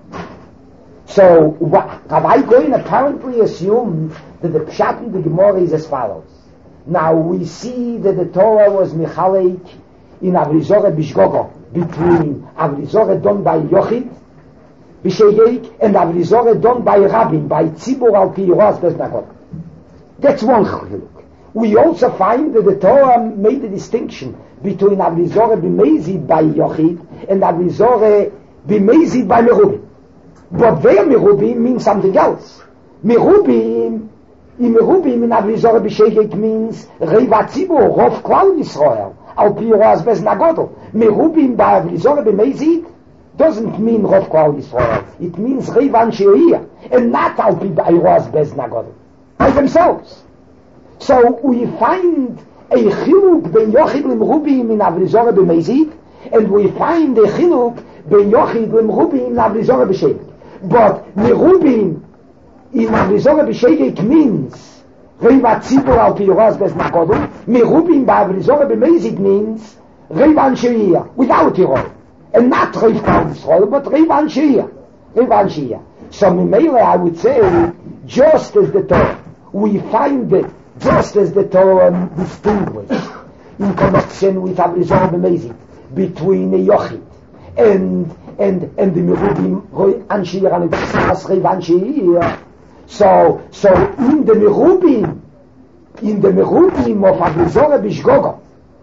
Speaker 2: So what, Rabbi Goyen apparently assumed that the pshat in the Gemara is as follows. Now we see that the Torah was mechalek in Avrizore Bishgogo between Avrizore done by Yochid B'Shegek and Avrizore done by Rabim, by Tzibur Al Pi Yeroaz Bez Nagodol. That's one chiluk. We also find that the Torah made a distinction between Avrizore B'Mezid by Yochid and Avrizore B'Mezid by Merubim. But their Merubim means something else. Merubim, in Merubim in Avrizore B'Shegek means Reiva Tzibur, Rov Klal Yisrael, Al Pi Yeroaz Bez Nagodol. Merubim by Avrizore B'Mezid doesn't mean Rov Klal Yisrael. It means Revan Sheir, and not Al Pi Ba'irwas Bez Nagod, by themselves. So we find a chiluk ben Yochid Limrubim in Avrizora b'Mezid, and we find a chiluk ben Yochid Limrubim in Avrizora b'Shegek. But Merubim in Avrizora b'Shegek means Reiva Tzibur Al Pi Yoraz Bez Nagod. Merubim ba'Avrizora b'Mezid means Revan Sheir, without Tirol. And not Rev Klal Yisrael, but Revan Sheir. Revan Sheir. So Mimele, I would say, just as the Torah, we find it, just as the Torah distinguished in connection with Avrizor B'Mezid between the Yochid and and and the Merubim Anshir and the Revan Sheir. So so in the Merubim, in the Merubim of Avrizor B'Shgoga.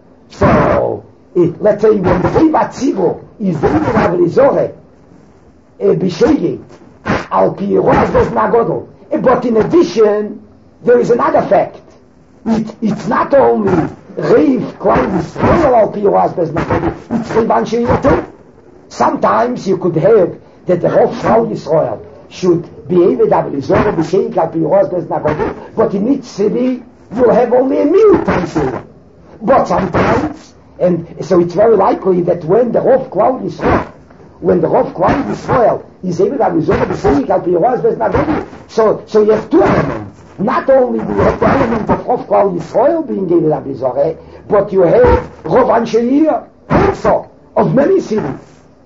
Speaker 2: So eh, let's say when the Reiva Tzibur is the Avrizor B'Shegek Al Pi Yoraz Bez Nagodol. But in addition, there is another fact. It, it's not only Reiv Klal Yisrael Al Pi Yoraz Bez Nagodol, it's Revan Sheir too. Sometimes you could have that the Rov Klal Yisrael should be able to have Avrizor B'Shegek Al Pi Yoraz Bez Nagodol, but in each city you'll have only a million Sheir. But sometimes, and so it's very likely that when the Rov Klal Yisrael when the Rov Klal Yisrael is able to have Avrizor B'Shegek Al Pi Yoraz Bez Nagodol, so so you have two elements. Not only do you have the element of Rov Klal Yisrael being given a Avrizor, but you have Revan Sheir also of many cities.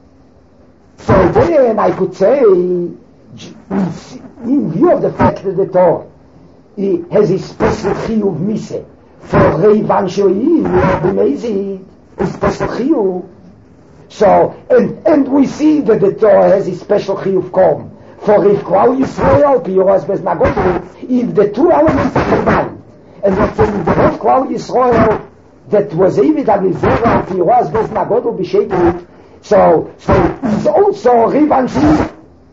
Speaker 2: So then I could say, in view of the fact that the Torah has a special chiyuv mise for Revan Sheir, B'Mezid, a special chiyuv. So, and, and we see that the Torah has a special chiyuv kom for Rev Klal Yisrael, Pi Yoraz Bez Nagodol, if the two elements are combined. And that in the Rev Klal Yisrael that was Eivid Avrizor, Pi Yoraz Bez Nagodol B'Shegek, so, so it's also Revan Sheir.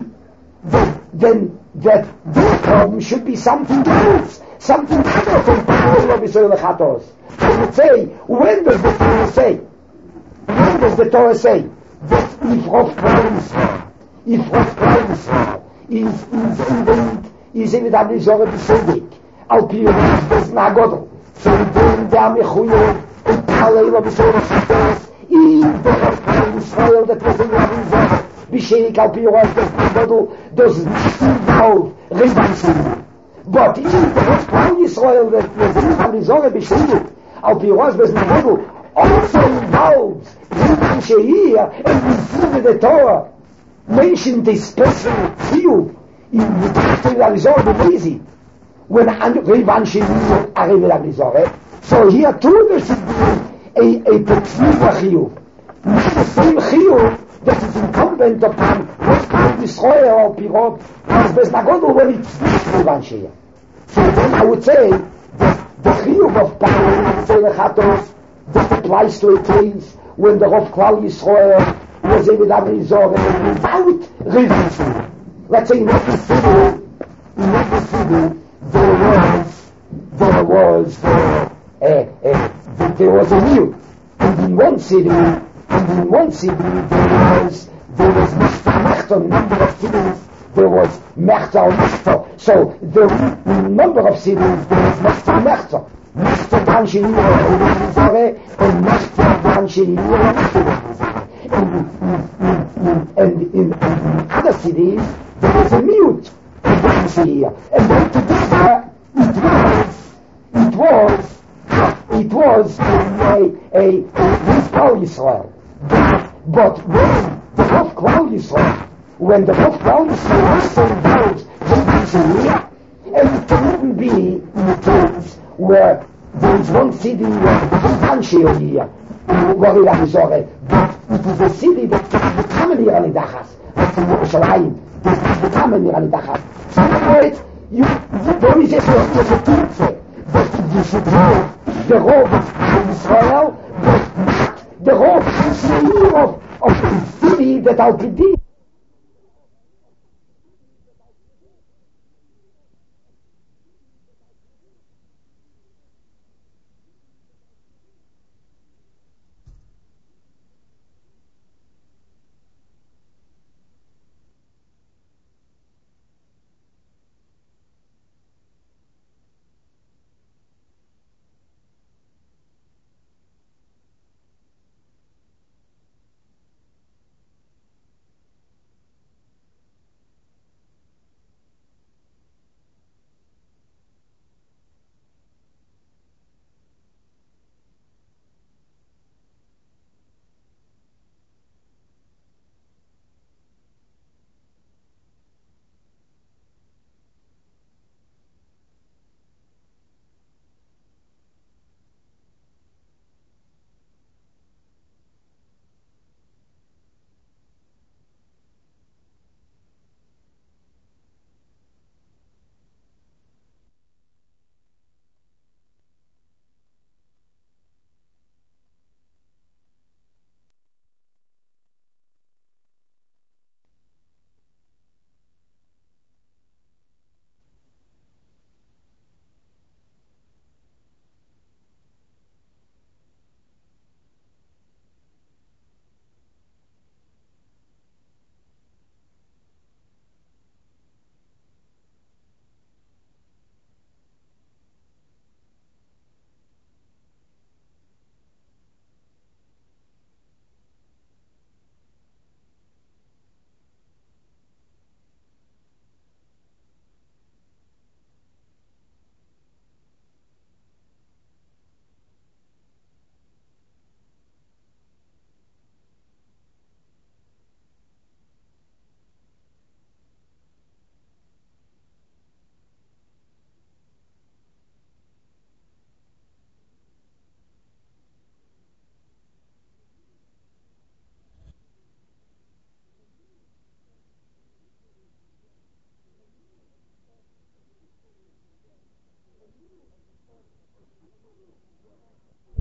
Speaker 2: Then that this problem should be something else, something other from Parol Yisrael Lechatos. I would say, when does the Torah say? When does the Torah say that if Rov Klal Yisrael, if Rov Klal Yisrael is indeed is in the Avrizor B'Shegek Al Pi Yoraz Bez Nagodol, so then they are mechuyev in Parol Yisrael Lechatos, if the Rov Klal Yisrael that was in the Avrizor B'Shegek Al Pi Yoraz Bez Nagodol does not involve Revan Sheir. But if the Rov Klal Yisrael that was in the Avrizor B'Shegek Al Pi Yoraz Bez Nagodol also involves Revan Sheir, and we see that the Torah mentioned this special chiyuv in the Avrizor B'Mezid when Revan Sheir are in the Avrizor. So here too there should be a, a peculiar chiyuv, not the same chiyuv that is incumbent upon Rov Klal Yisrael or Pi Yoraz Bez Nagodol when it's not Revan Sheir. So then I would say that the chiyuv of Parol Yisrael Lechatos that applies to a case when the Rov Klal Yisrael was able to have Avrizor without Revan Sheir. Let's say in every city, in every city, there was, there was, uh, uh, uh, there was a mute. And in one city, and in one city, there was, there was Mister Mechter, number of cities, there was Mechter Mechter. So, there were a number of cities, there was Mechter Mechter. Mechter Dan Sheir, and Mechter Dan Sheir, and in other cities, there was a mute Dan Sheir. And then together, it was, it was, it was a, a, a Rov Klal Yisrael. But when the Rov Klal Yisrael, when the Rov Klal Yisrael also involves Dan Sheir, and it can even be in the case where there is one city where Dan Sheir here, where it is already, but it is a city that can become near Nidachas, that's in Yerushalayim, that can become near Nidachas. So in other words, you, there is a opportunity that you should have the Rov of Israel, but not the Rov of, of the city that Al Pidi.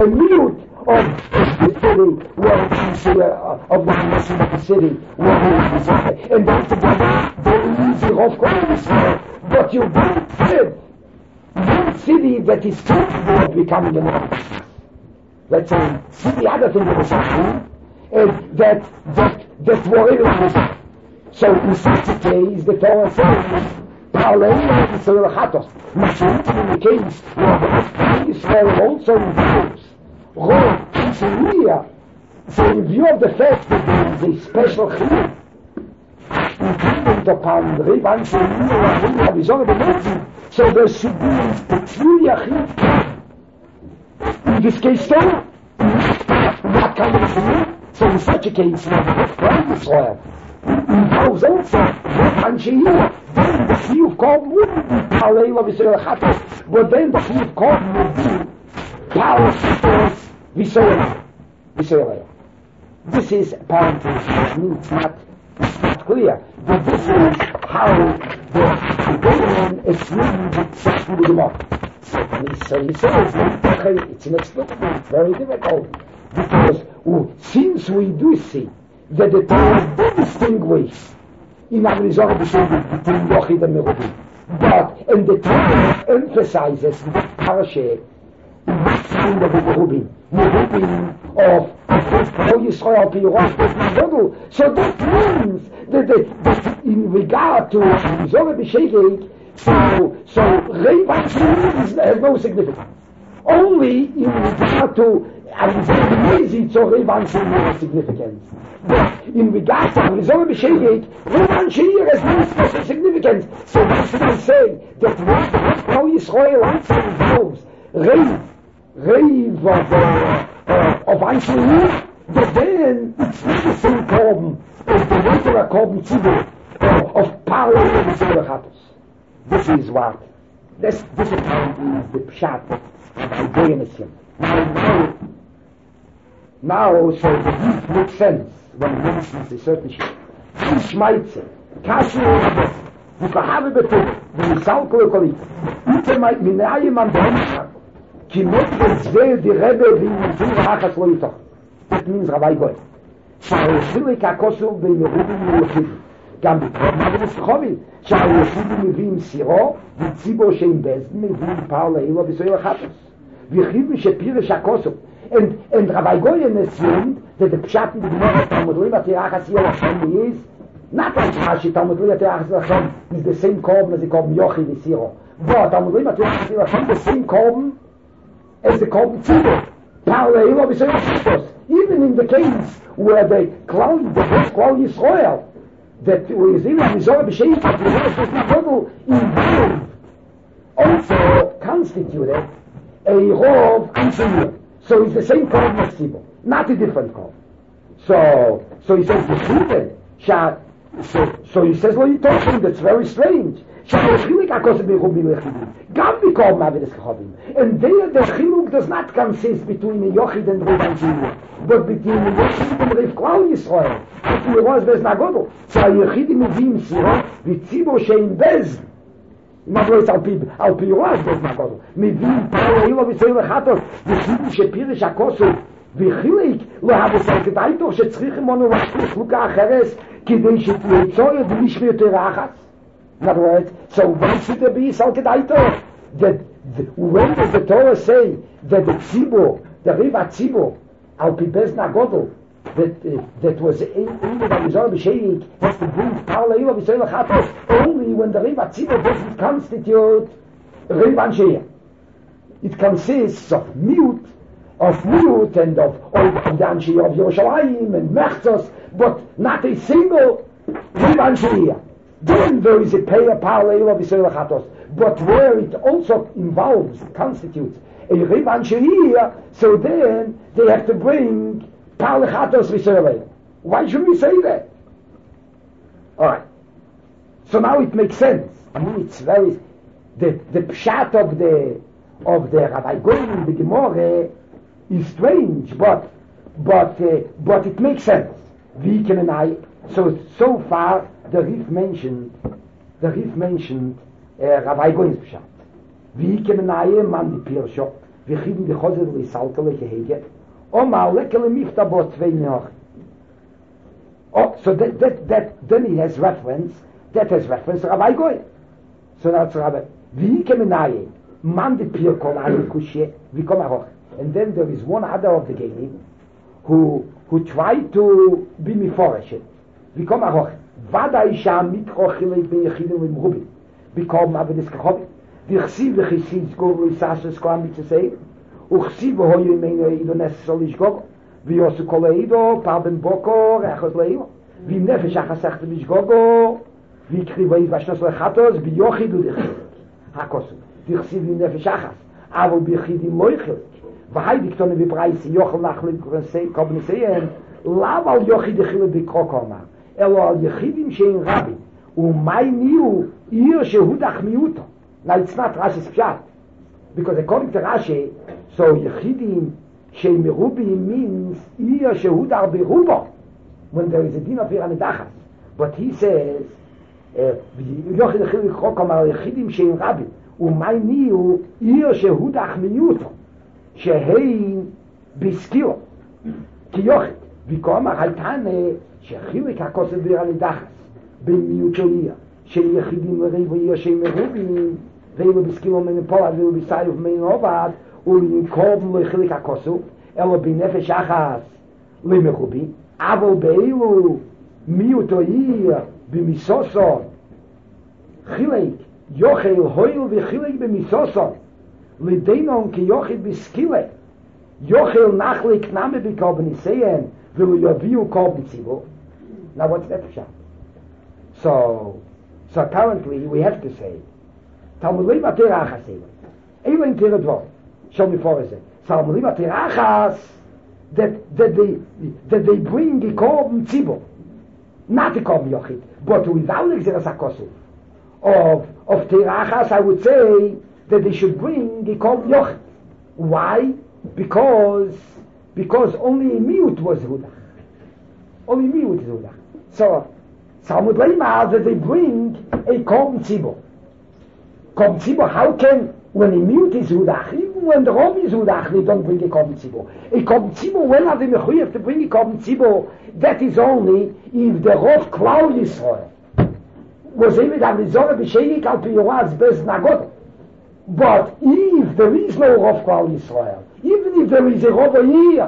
Speaker 2: the miut of the city, where you see uh, of the message of the city, where he is, uh, and then together, there is the Rav Kohen, but you don't have one city that is capable of becoming an artist. Let's say, see the other thing that is happening, and that, that, that whatever it is. So in such a case, the Torah says, Parallel Israel Chatos, which in the case where the Israel also involves Rov and Syria, so in view of the fact that there is a special chiyuv dependent upon Rev and Syria and Rabbi Zorah B'Motzi, so there should be a peculiar chiyuv. In this case, Torah, what kind of chiyuv? So in such a case, Rov Israel involves also Rov and Syria. Then the chiyuv called wouldn't be Parallel of Israel Chatos, but then the chiyuv called would be Parallel Chatos V'Israel. V'Israel. This is apparently it's not, it's not clear, but this is how the Gedolim explains it to the Gemara. So he says, okay, it's inexplicable, it's very difficult, because oh, since we do see that the Torah do distinguish in Arizona between Yochid and Merubim, but and the Torah emphasizes the parasha what kind of Merubim, Merubim of All Yisrael Pirosh. So that means that, that, that in regard to Arizona B'Shegeg, so so Revan has no significance. Only in regard to Arizona B'Shegeg, so Revan has significance. But in regard to Arizona B'Shegeg, Revan Sheir has no special significance. So why should I say that what All Yisrael also involves Rev, Rev of uh, uh, of Einstein, that then it's not the same korban as the regular korban tzibur uh, of Parallel and Israel Chatos. This is what this this apparently is the pshat of Idoianism. Now, now, now, so the deep makes sense when it mentions a certain shit. Ein Schmeitze, Kashi Orabot, the Kahavi Betul, the Misal Kolokolit, Ute Mait Minayim am Behemschak, Kimot Vetzveh di Rebbe V'Yimtur Hachas Lo Yitoch. That means Rabbi Goy. שהיחיד ככוסו במרובים מיוחדים. גם בקרוב מגנס חובי, שהיחיד מביאים סירו, וציבו שאין בזן מביאים פער לאילו בסויל החפש. ויחיד שפירש הכוסו. And, and Rabbi Goyen assumed that the pshat in the Gemara Talmud Lima Terachas Yelachem is not like Rashi Talmud Lima Terachas Yelachem is the same korban as the korban Yochid and Siro. But Talmud Lima Terachas Yelachem the same korban as the korban Tzibur. Parallel of Israel. Even in the case where the cloud, the first cloud Yisrael, that was in the Zorah B'Sheikh, that was not total involved, also constituted a Rov Anshir. So it's the same korban as Tzibur, not a different korban. So, so he says the Shuvah, so, so he says lo yitochim, that's very strange. שהחילוק הכוסף ברבים ליחידים, גם בקורבן אבדס כחובים. And there the chiluk does not consist between a Yochid and Rev Anshir, but between a Yochid and Rev Klal Yisrael. If you was Bez Nagodol, so היחידים מביאים סירו, וציבור שאין בז, אם לא יצא על פי רועש Bez Nagodol, מביאים פרלאילו וישראל לחטות, וחידו שפירש הכוסף, וחילק לא הבוסר כדאי תוך שצריכים לנו להשליך חלוקה אחרת, כדי שתהיה צורת ולשמי יותר אחת. In other words, so why should there be Yisal Kedaito? That when does the Torah say that the Tzibur, the Riva Tzibur, Al Pi Bez Nagodol, that uh, that was in the Zorah B'Sheikh has to bring Parallel of Yisrael Chatos only when the Riva Tzibur doesn't constitute Riva Anshir. It consists of mute, of mute and of all of the Anshir of Yerushalayim and Mechzos, but not a single Riva Anshir. Then there is a payer parallel of Yisrael Chatos, but where it also involves, constitutes a Riv Anshir, so then they have to bring parallel Chatos Yisrael. Why should we say that? Alright. So now it makes sense. I mean, it's very, the, the pshat of the, of the Rabbi Goyen in the Gemara is strange, but, but, uh, but it makes sense. We can and I, so, so far, the Rif mentioned, the Rif mentioned uh, Rabbi Goyen's Pshat. Wie kemen nahe man die Pirsho, wir kriegen die Hose die Saltele gehege. Oma lekele mifta bo zwei noch. Oh, so that that that then he has reference. That has reference to Rabbi Goy. So that's Rabbi. Wie kommen nahe? Man die Pirkol an Kusche. Wie kommen hoch? And then there is one other of the Gelim who who tried to be miforeshet. Wie kommen hoch? Vada isha mitrochile be yechidim im Rubi. Wie kommen aber das gehobt? Wir chsiv chsiv go risas ko mit zu say. U chsiv hoye meine idones soll ich go. Wie os koleido paben boko rechos leio. Wie nefesh achasach mich go go. Wie krivay vashnos lechatos bi yochid u dich. Hakos. Wir chsiv nefesh achas. Aber bi chidim moichel. Vay diktone bi preis yochel nachlim kurse kommen sehen. Laval yochid khile bi krokoma. Elo al yechidim shein rabbi. U mai niu ir shehudach miuto. Now it's not Rashi's pshat, because according to Rashi, so Yechidim Shei Merubi means Ir Shehudar Berubo, when there is a din of Iranidachas. But he says, Yechidim Yechidim Shei Rabbi, Umay Niu Ir Shehudach Miyuto, Shehein Biskilo, Ki Yochid, Vikoma Haltane, Shechilik HaKosef Iranidachas, Ben Miyuto Ir, Shei Yechidim Revo Ir Shei Merubi, they will be skilled in the power, they will be side of main over, or in Korben Lechilik HaKosu, Elo be Nefesh Achas, Lemechubi, Avo Beilu, Miuto Ir, Bimisoso, Chilek, Yochel, Hoil, Vichilek Bimisoso, Lideinon Ki Yochid Biskile, Yochel Nachlik Name Bikorben Iseyen, Vilu Yoviu Korben Tzivo. Now what's that pshat? So, so apparently we have to say, Talmud Matera Achas even in Tiradvor, show me for it. Talmud Matera Achas, that that they that they bring the Korban Tzibor, not the Korban Yochid, but without Exeras HaKosuf of of Terachas, I would say that they should bring the Korban Yochid. Why? Because because only a miut was Hudach. Only miut is Hudach. So Talmud Leimah that they bring a Korban Tzibor. Korban Tzibor, how can, when a mute is Hudach, even when the Rov is Hudach, they don't bring a Korban Tzibor. A Korban Tzibor, when are they mechuyev to bring a Korban Tzibor? That is only if the Rov Klal Yisrael was even a Rizorah B'Sheinik al Piyoraz Bez Nagot. But if there is no Rov Klal Yisrael, even if there is a Rov here,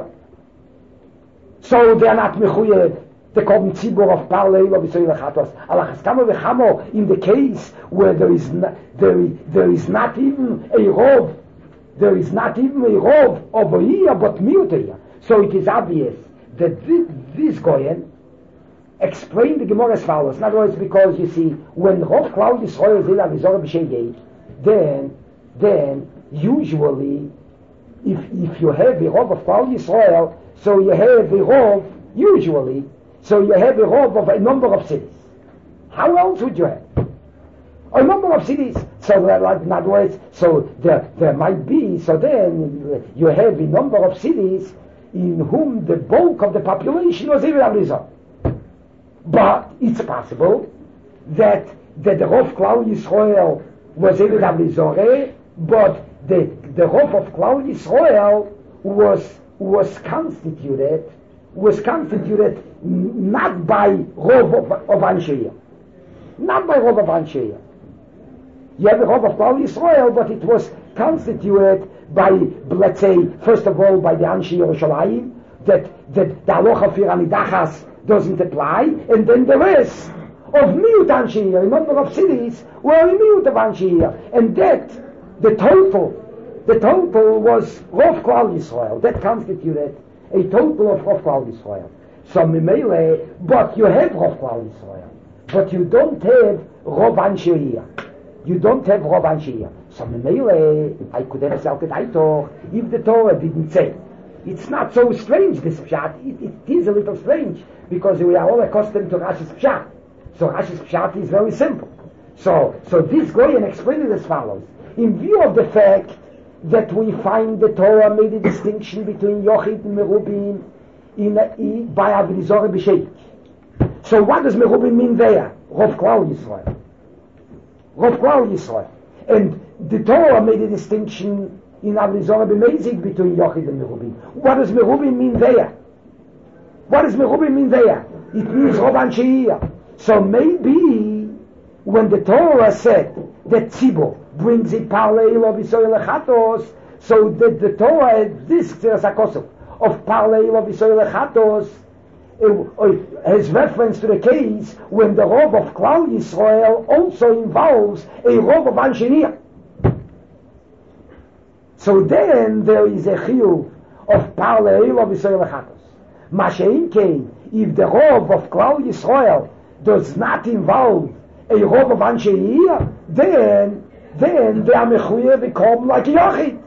Speaker 2: so they are not mechuyev. The Korban Tzibor of Parlei of Yisrael Chatos. Alachas Kamo v'Chamo, in the case where there is not, there is, there is not even a Rov, there is not even a Rov over here, but Miuta here. So it is obvious that this, this Goyen explained the Gemara as follows. In other words, because you see, when Rov Klal Yisrael is in Avizorah B'Shegei, then, then usually, if if you have a Rov of Klal Yisrael, so you have a Rov usually. So you have a rov of a number of cities. How else would you have? A number of cities. So like in other words, so there there might be, so then you have a number of cities in whom the bulk of the population was Eved Arizah. But it's possible that, that the Rov Klal Yisrael was Eved Arizah, but the, the Rov of Klal Yisrael was, was constituted was constituted not by Rov of, of Ansheya. Not by Rov of Ansheya. You have a Rov of Klal Yisrael, but it was constituted by, let's say, first of all, by the Anshe Yerushalayim, that, that the Aloha Fir Anidachas doesn't apply, and then the rest of Miut Ansheya, a number of cities, were a Miut of Ansheya. And that, the total, the total was Rov Klal Yisrael. That constituted a total of Rov Klal Yisrael. So Mimele, but you have Rov Klal Yisrael, but you don't have Rov Ansheya. You don't have Rov Ansheya. So Mimele, I could have said I thought if the Torah didn't say. It's not so strange, this Pshat. It, it is a little strange, because we are all accustomed to Rashi's Pshat. So Rashi's Pshat is very simple. So, so this Goyen explained it as follows. In view of the fact that we find the Torah made a distinction between Yochid and Merubim in, in, by Avizorah B'Sheik. So what does Merubim mean there? Rov Klal Yisrael. Rov Klal Yisrael. And the Torah made a distinction in Avnizorah b'mezig between Yochid and Merubim. What does Merubim mean there? What does Merubim mean there? It means Rov Ansheir. So maybe when the Torah said that Tzibor brings it Parlei Lo B'Soy Lechatos, so that the Torah had this Tziras HaKosov of Parlei Lo B'Soy Lechatos has reference to the case when the Rov of Klal Yisrael also involves a Rov of Ansheir. So then there is a chiyuv of Parlei Lo B'Soy Lechatos. Mashein came, if the Rov of Klal Yisrael does not involve a Rov of Ansheir, then, then they are mechuyev become like Yochid.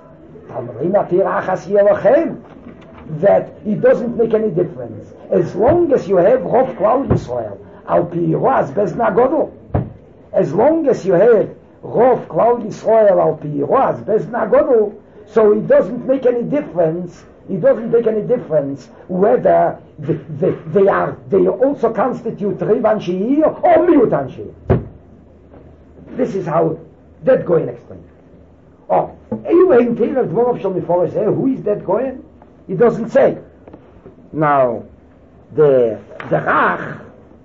Speaker 2: That it doesn't make any difference. As long as you have Rov Klal Yisrael, Al Pi Yeroaz Bezna Godol. As long as you have Rov Klal Yisrael Al Pi Yeroaz Bezna Godol, so it doesn't make any difference. It doesn't make any difference whether they, they, they are they also constitute Rev Ansheir or Miut Ansheir. This is how that Goyen explains. Oh, anyway, in Teirav Dvorov Shal Miforos, who is that Goyen? He doesn't say. Now, the the Rach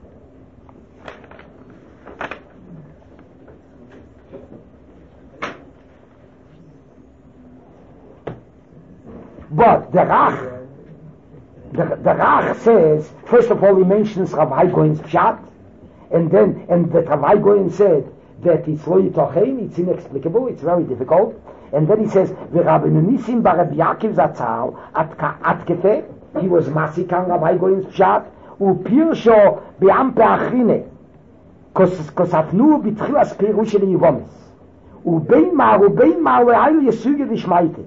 Speaker 2: but the Rach the, the Rach says, first of all he mentions Rabbi Goyen's Pshat, and then and that Rabbi Goyen said that it's lo yitochen, it's inexplicable, it's very difficult. And then he says, V'Rabbeinu Nisim bar Rabbi Yaakov Zatzal at kefe, he was masikan Rabbi Goyen's Pshat, upirsho be'ampe achrine, kosafnu b'tchilas perush shel Yivomis, ubein mar ubein mar le'ayl yesuge v'shmaite.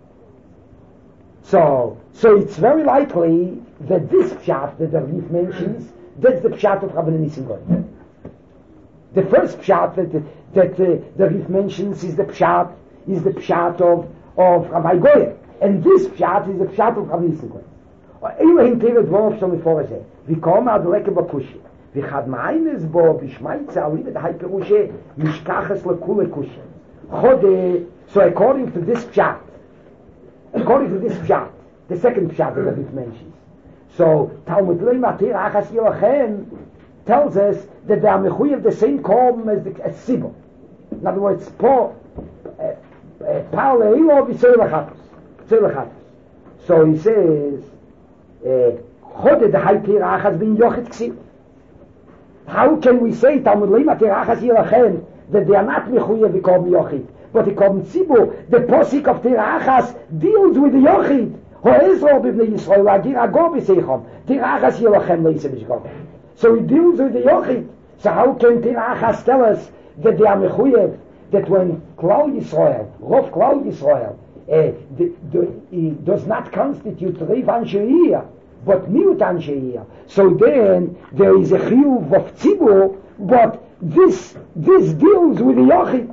Speaker 2: So, so it's very likely that this Pshat that the Rif mentions, that's the Pshat of Rabbeinu Nisim Goyen. The first Pshat that, that uh, the Rif mentions is the Pshat is the Pshat of, of Rabbi Goyen. And this Pshat is the Pshat of Rabbi Nisim Goyen. Anyway, in Tevet Dvorov Shal Miforos, we come out the Leke Bakushi. We had Ma'aynes Bo, Bishmaitze, Alivet Hai Perushe, Mishkaches Lekule Kushi. Chode, so according to this Pshat, according to this Pshat, the second Pshat that it mentions. So, Talmud Leima Ter Achas Yelachem tells us that they are mechuyev the same korban as the as Sibor. In other words, Po, Parlei Lo B'Soy Lechatos. So he says, Chode the Hai Ter Achas bin Yochid Ksiv. How can we say Talmud Leima Ter Achas Yelachem that they are not mechuyev the korban Yochid? But the Korban Tzibur, the posik of Tira Achas deals with the Yochid. Ho'ezro b'bnei Yisrael la'agir agor b'seichom. Tira Achas yelachem le'iseh b'shgom. So he deals with the Yochid. So how can Tira Achas tell us that they are mechuyev, that when Klal Yisrael, Rov Klal Yisrael, uh, the, the, it does not constitute Rev Ansheir, but Miut Ansheir. So then there is a chiyuv of Tzibur, but this this deals with the Yochid.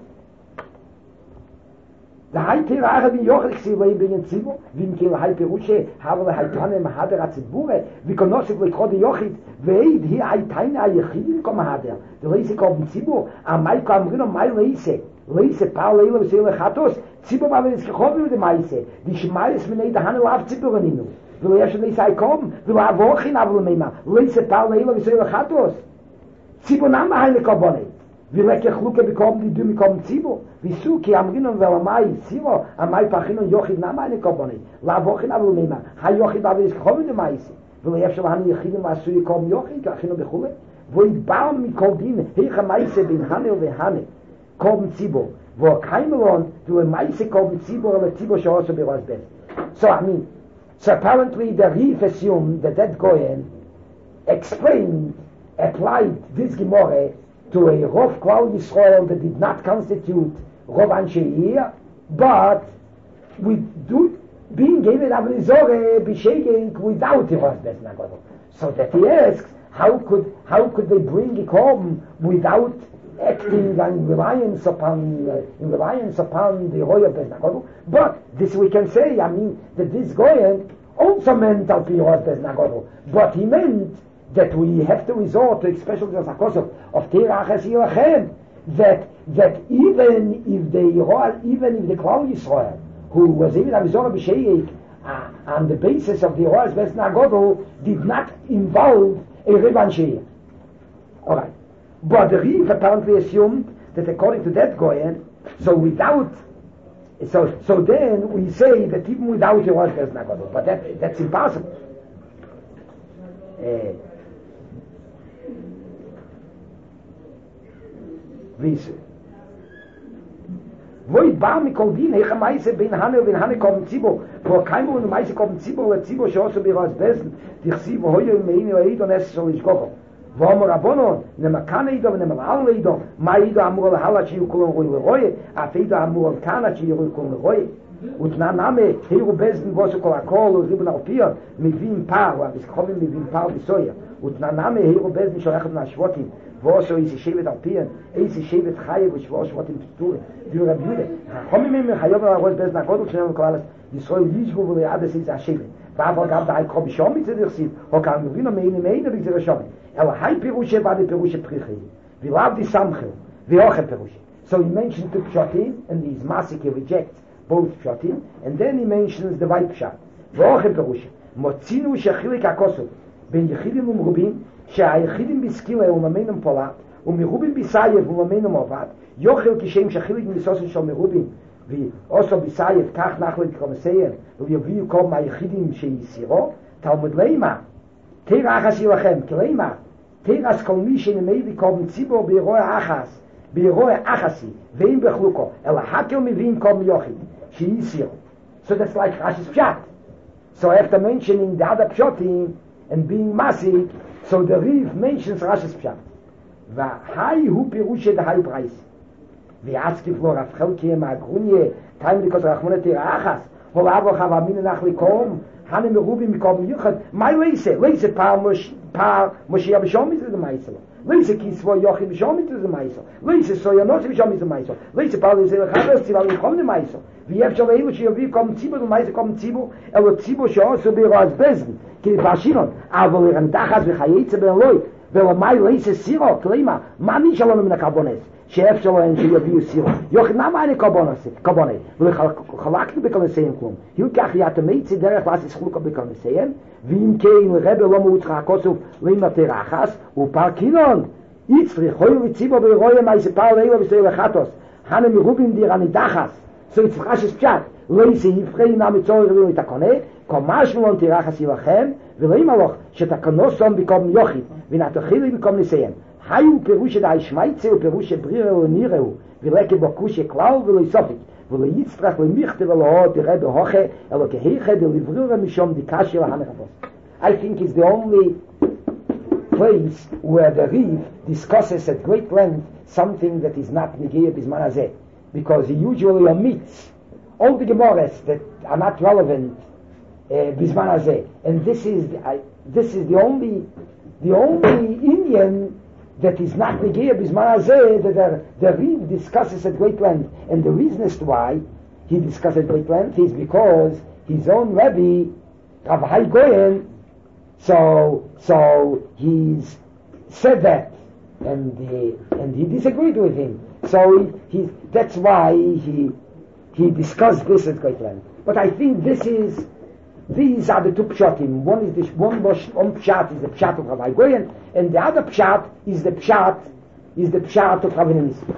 Speaker 2: The high Tiracha bin Yochid Ksiv Leib bin Tzibur, vim kil high Perushe, havel high Tanem Mahader Atzibure, vikonosik lekhod Yochid, veid hi high Taina Yechidim kom Mahader. The leise kom Tzibur, a mai kom rino mai leise, leise pa leile v'sei lechatos, Tzibur ma v'nis kechovi v'de maise, di shmayes minei dahanu av Tzibur aninu. V'lo yesh leise hai kom, v'lo avochin avlo meima, leise pa leile v'sei lechatos, Tzibur nama hai lekobonei. Wie lekker chluke bekommen die du bekommen Zibo. Wieso? Ki amrinon vel amai Zibo, amai pachinon yochid na meine Koboni. La vochin avul meima. Ha yochid avul is gekommen de maise. Wil je even han yochidim asu yikom yochid, kachino bechule. Wo i baum mi koldin, heiche maise bin hane ve hane. Kommen Zibo. Wo keimelon, du e maise kommen Zibo, ale Zibo shohose bewas best. So, I mean, so apparently the Rif assumed that that Goyen explained, applied this Gemara to a Rov Klal Yisrael that did not constitute Rov Ansheir, but we do being given Avnizorah b'sheging without the Rosh Beis Nagadol. So that he asks, how could how could they bring it home without acting in reliance upon uh, in reliance upon the Rosh Beis Nagadol? But this we can say, I mean, that this Goyen also meant Al Pi Rosh Beis Nagadol, but he meant that we have to resort to special Zakosov of Terachas Yilachem, that that even if the even if the Klal Yisrael, who was even Avizorah B'Sheik, uh, on the basis of the Horas Beis Nagodol, did not involve a Rivan Sheir. Alright. But the Riv apparently assumed that according to that Goyen, so without, so so then we say that even without the Horas Beis Nagodol, but that, that's impossible. Uh, Wiese. Wo ich bar mi kolvin, hecha meise bin Hanne und bin Hanne kommen Zibo, wo kein und meise kommen Zibo, und Zibo schon so wie aus Besten, dich sie, wo heute in Meini und Eid und es soll ich kochen. Wo am Rabbonon, nema kann Eid und nema alle Eid, ma Eid amur al-Hala, chi yukulon roi leroye, af Eid amur al-Kana, chi yukulon leroye. Und na Name, heiru Besten, wo so kolakol, und riben auf Pier, mit wie ein Paar, und es kommen mit wie ein Paar, wie Soja. Und na Name, heiru Besten, schon echt nach Schwotin, wo so ist shevet alpien is shevet chayev und shvos wat im tutur du rabjude kommen mir mir chayev aber bez na kodot shnem kolas die soll nicht wo wir alles ist a shevet war aber gab da komm schon mit sich sieht ho kann wir noch meine meine wie sie schon aber hay pirushe ba de pirushe prichi wir lab die samche wir auch pirushe so he mentioned the pshatim and these massacre rejects both pshatim and then he mentions the white pshat wo auch pirushe motzinu shachlik akosov ben yechidim um rubin שהיחידים בסקילה וממינם פולט ומרובים בסייב וממינם עובד יוכל כשם שחיליק מסוסן של מרובים ואוסו בסייב כך נחלת קומסיין ויביאו כל מהיחידים שיסירו תלמוד לימה תרח עשי לכם כלימה תרח כל מי שנמי בקום ציבור באירוע אחס באירוע אחסי ואין בחלוקו אלא הקל מבין כל מיוחד שיסירו so that's like Rashi's pshat so after mentioning the other pshatim and being massive so the Riv mentions Rashi's pshat. Va hay hu pirushe de hay preis. Vi aski flora frelke ma grunje, taim de kozrachmone te achas. Hol avo khava min nach likom, hanen mir rubi mi kom yuchat. Mai leise, leise pa mush pa mush yab shom mit de meisel. Leise ki svo yoch im shom mit de meisel. Leise so yo not im shom mit de meisel. Leise pa leise khavas ti val kom de meisel. Vi hab shom ey shi vi kom tsibo de meisel kom tsibo, elo tsibo sho so bi raz bezn. כי פאשיnon אבל ערן דחס וחייצ בלוי ולמאי לייס סירו קלימה מה מי שלנו מן הקרבונס שאף שלו אין שיביאו סירו יוח נמה אני קרבונס קרבוני וחלקנו בקלנסיים כלום יהיו כך יתמיצי דרך לס ישחלוקו בקלנסיים ואם כן רבי לא מוצחה הכוסוף לימה תרחס ופרקינון יצרי חוי וציבו ברוי מי ספר לילה וסויל לחטוס הנה מרובים דירני דחס so it's Rashi's pshat leise yifrei na mitzor revil itakone komash mulon tirachas yilachem v'leim aloch shetakanosom bikom yochid v'natochili bikom niseyem hayu perushe da ishmaitze u perushe brire u nireu v'leke bokushe klau v'lo isofik v'lo yitztrach lemichte v'lo the Rebbe hoche elo keheiche de livrura mishom dikashi v'hanerabos I think it's the only place where the Riv discusses at great length something that is not negiyah bisman hazeh because he usually omits all the Gemaras that are not relevant uh, bisman hazeh, and this is the, I, this is the only the only Indian that is not negiyah bisman hazeh that the, the Riv discusses at great length, and the reason as to why he discusses at great length is because his own Rebbe Rav Hai Goyen, so so he's said that, and uh, and he disagreed with him. So he, he, that's why he he discussed this at great length. But I think this is, these are the two pshatim. One is this one, one pshat is the pshat of Rabbi Goyen, and the other pshat is the pshat is the pshat of Rabbi Nissi.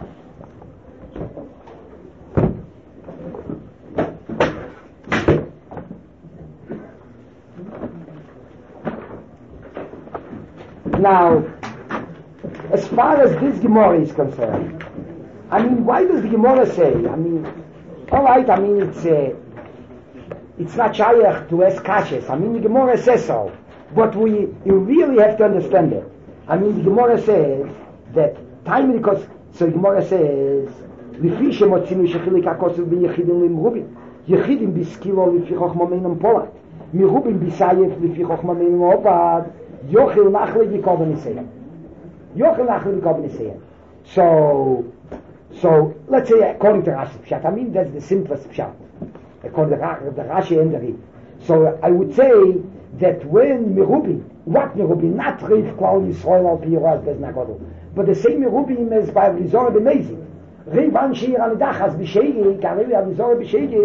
Speaker 2: Now, as far as this Gemara is concerned, I mean, why does the Gemara say? I mean, all right. I mean, it's uh, it's not shaykh to ask kashes. I mean, the Gemara says so, but we you really have to understand it. I mean, the Gemara says that time because so the Gemara says לפי שמוצאים שחיליק הכוסף ביחידים למרובים, יחידים בסקילו לפי חוכמה מינם פולט, מרובים בסייף לפי חוכמה מינם עובד, יוכל נחלי ביקוב הניסיון. יוכל נחלי ביקוב הניסיון. So, so let's say according to Rashi Pshat, I mean that's the simplest Pshat, according to the Rashi and the Riv. So I would say that when Merubim, what Merubim, not Riv Klal Yisrael al Piyoraz Bez Nagodol, but the same Merubim as by Rizor B'Mezid, Riv An Sheir Al Dachas B'Sheigik, and Riv Rizor B'Sheigik,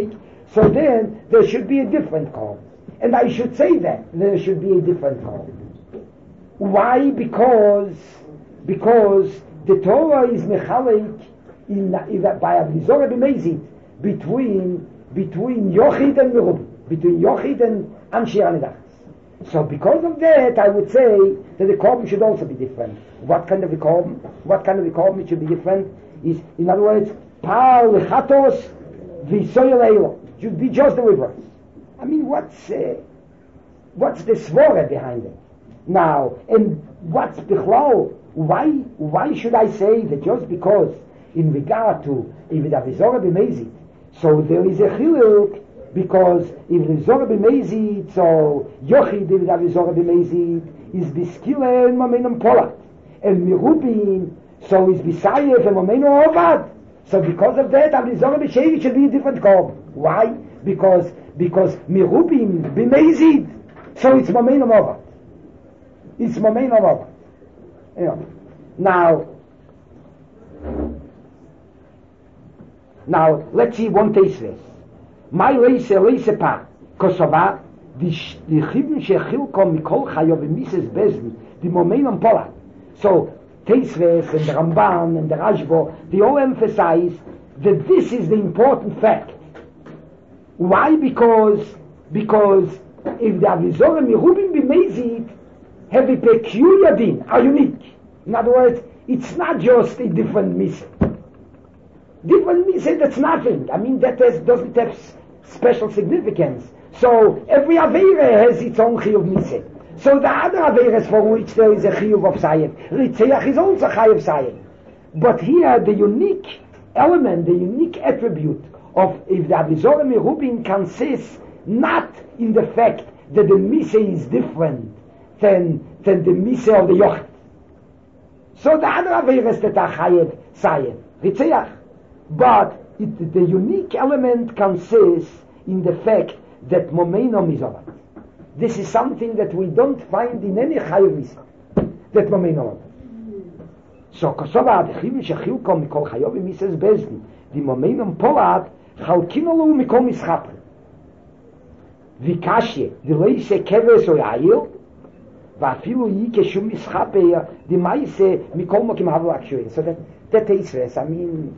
Speaker 2: So then there should be a different korban. And I should say that there should be a different korban. Why? Because because the Torah is mechalek in, in by Avizorah b'mezid between between Yochid and Merubim, between Yochid and Anshei Anidachas. So because of that, I would say that the korban should also be different. What kind of a korban? What kind of a korban it should be different? Is, in other words, par lechatos v'soyel eilo. It should be just the reverse. I mean, what's uh, what's the svara behind it? Now, and what's bichlal? Why why should I say that just because in regard to if it avizorah b'mezid, so there is a chiluk, because if it is zorah b'mezid, so yochid if it avizorah b'mezid is biskile and momentum polat, and mirubim so is bisayef and momentum ovad. So because of that, avizorah b'shevi should be a different korban. Why? Because because mirubim b'mezid, so it's momentum ovad. It's momentum ovad. You know. Now, now let's see one case this. My leise leise pa kosova the the chivim shechilkom mikol chayov mises bezn the momentum pola. So Teisves and the Ramban and the Rashbo, they all emphasize that this is the important fact. Why? Because because if the Avizorah Merubim b'mezid have a peculiar din, are unique. In other words, it's not just a different mise. Different mise, that's nothing. I mean, that has, doesn't have s- special significance. So every Aveira has its own chiyuv mise. So the other Aveiras for which there is a chiyuv of Sayed, Ritzeach is also chiyuv Sayed. But here, the unique element, the unique attribute of if the Avizorah Merubim consists not in the fact that the mise is different than, than the mise of the Yochid. So the other Aveiras that are chayev Sayed, Ritzeach. But it, the unique element consists in the fact that momentum is over. This is something that we don't find in any chayev mise. That momentum over. So kosova the chivim shechilkom mikol chayev mises bezdin the momentum polat chalkinolu mikol mischapre. Vikashye the leise keves or ayil. ואפילו היא כשום משחפר דמייסה מכל מוקים הבו הקשורים. So that, that is this. I mean,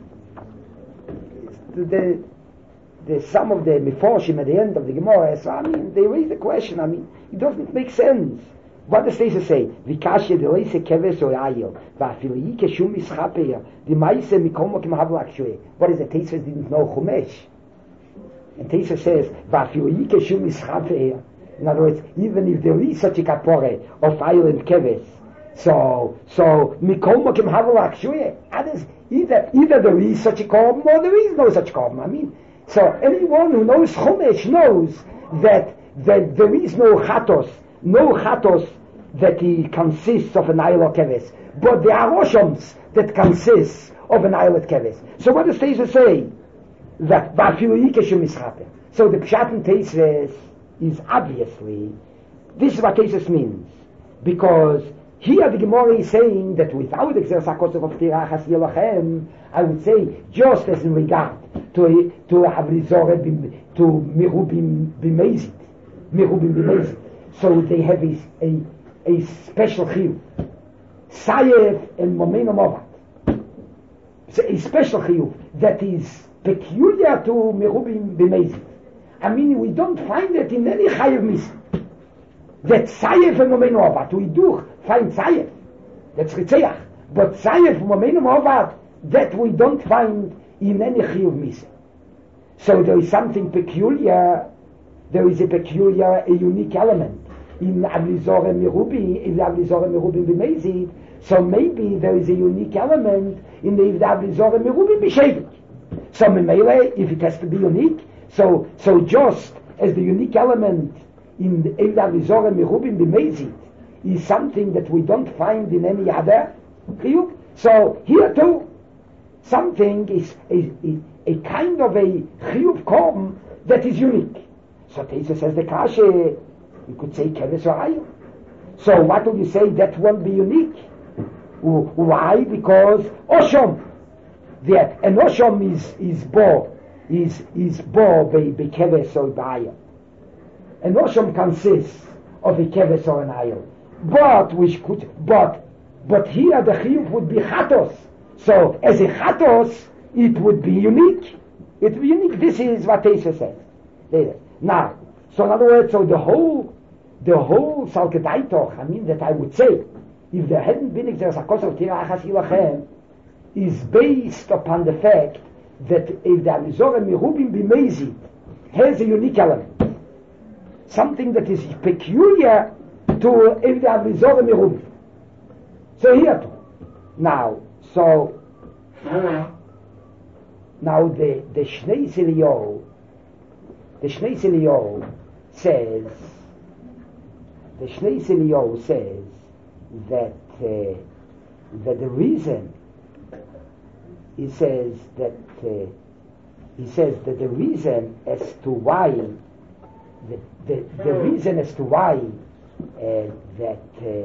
Speaker 2: the, the, some of the Meforshim at the end of the Gemara, so I mean, they raise the question, I mean, it doesn't make sense. What does Teisa say? Vikashye דלייסה כבש או יעיל, ואפילו היא כשום משחפר דמייסה מכל מוקים הבו הקשורים. What is it? Teisa didn't know Chumash. And Teisa says, ואפילו היא כשום משחפר. In other words, even if there is such a kapore of island keves, so so mikol mokim havolak shuye. Others either either there is such a korban or there is no such korban. I mean, so anyone who knows Chumash knows that that there is no chatos, no chatos that he consists of an island keves, but there are roshams that consists of an island keves. So what does Teisa say? That vafilu yikeshu mischaper. So the pshat in Teisa is obviously, this is what Tesis means, because here the Gemara is saying that without the Xeris HaKosov of Tirachas Yelachem, I would say, just as in regard to to Avizorah, to Merubim b'mezid, Merubim b'mezid, so they have a, a, a special chiyuv, Sayef and Momentum Ovat, so a special chiyuv that is peculiar to Merubim b'mezid. I mean, we don't find it in any chayev mise. That Sayef and Momentum Ovat, we do find Sayef. That's Ritzeach. But Sayef and Momentum Ovat, that we don't find in any chayev mise. So there is something peculiar, there is a peculiar, a unique element in Avizorah Merubim, in the Avizorah Merubim b'mezid. So maybe there is a unique element in the Avizorah Merubim b'shevik. So Memele, if it has to be unique, So, so just as the unique element in the Eidah Vizorah Merubim b'mezid is something that we don't find in any other chiyuv, so here too, something is a, a, a kind of a chiyuv korban that is unique. So Teisa says the kashe, you could say keves or ayil. So what will you say that won't be unique? Why? Because Oshom, the, an Oshom is, is bo is is bo be be keves or bayo. And Osham consists of a keves or an ayil. But which could but but here the chiyuv would be chatos. So as a chatos, it would be unique. It would be unique. This is what Teisha says. Now, so in other words, so the whole the whole Salkedaitoch, I mean that I would say, if there hadn't been Exerzakos of Tirachas Ilachem, is based upon the fact that if the Amizorah Mirubim Bimezi has a unique element, something that is peculiar to if the Amizorah Mirubim. So here too. Now, so now the the Shnei Ziliyahu, the Shnei Ziliyahu says, the Shnei Ziliyahu says that uh, that the reason he says that uh, he says that the reason as to why the the, the reason as to why uh, that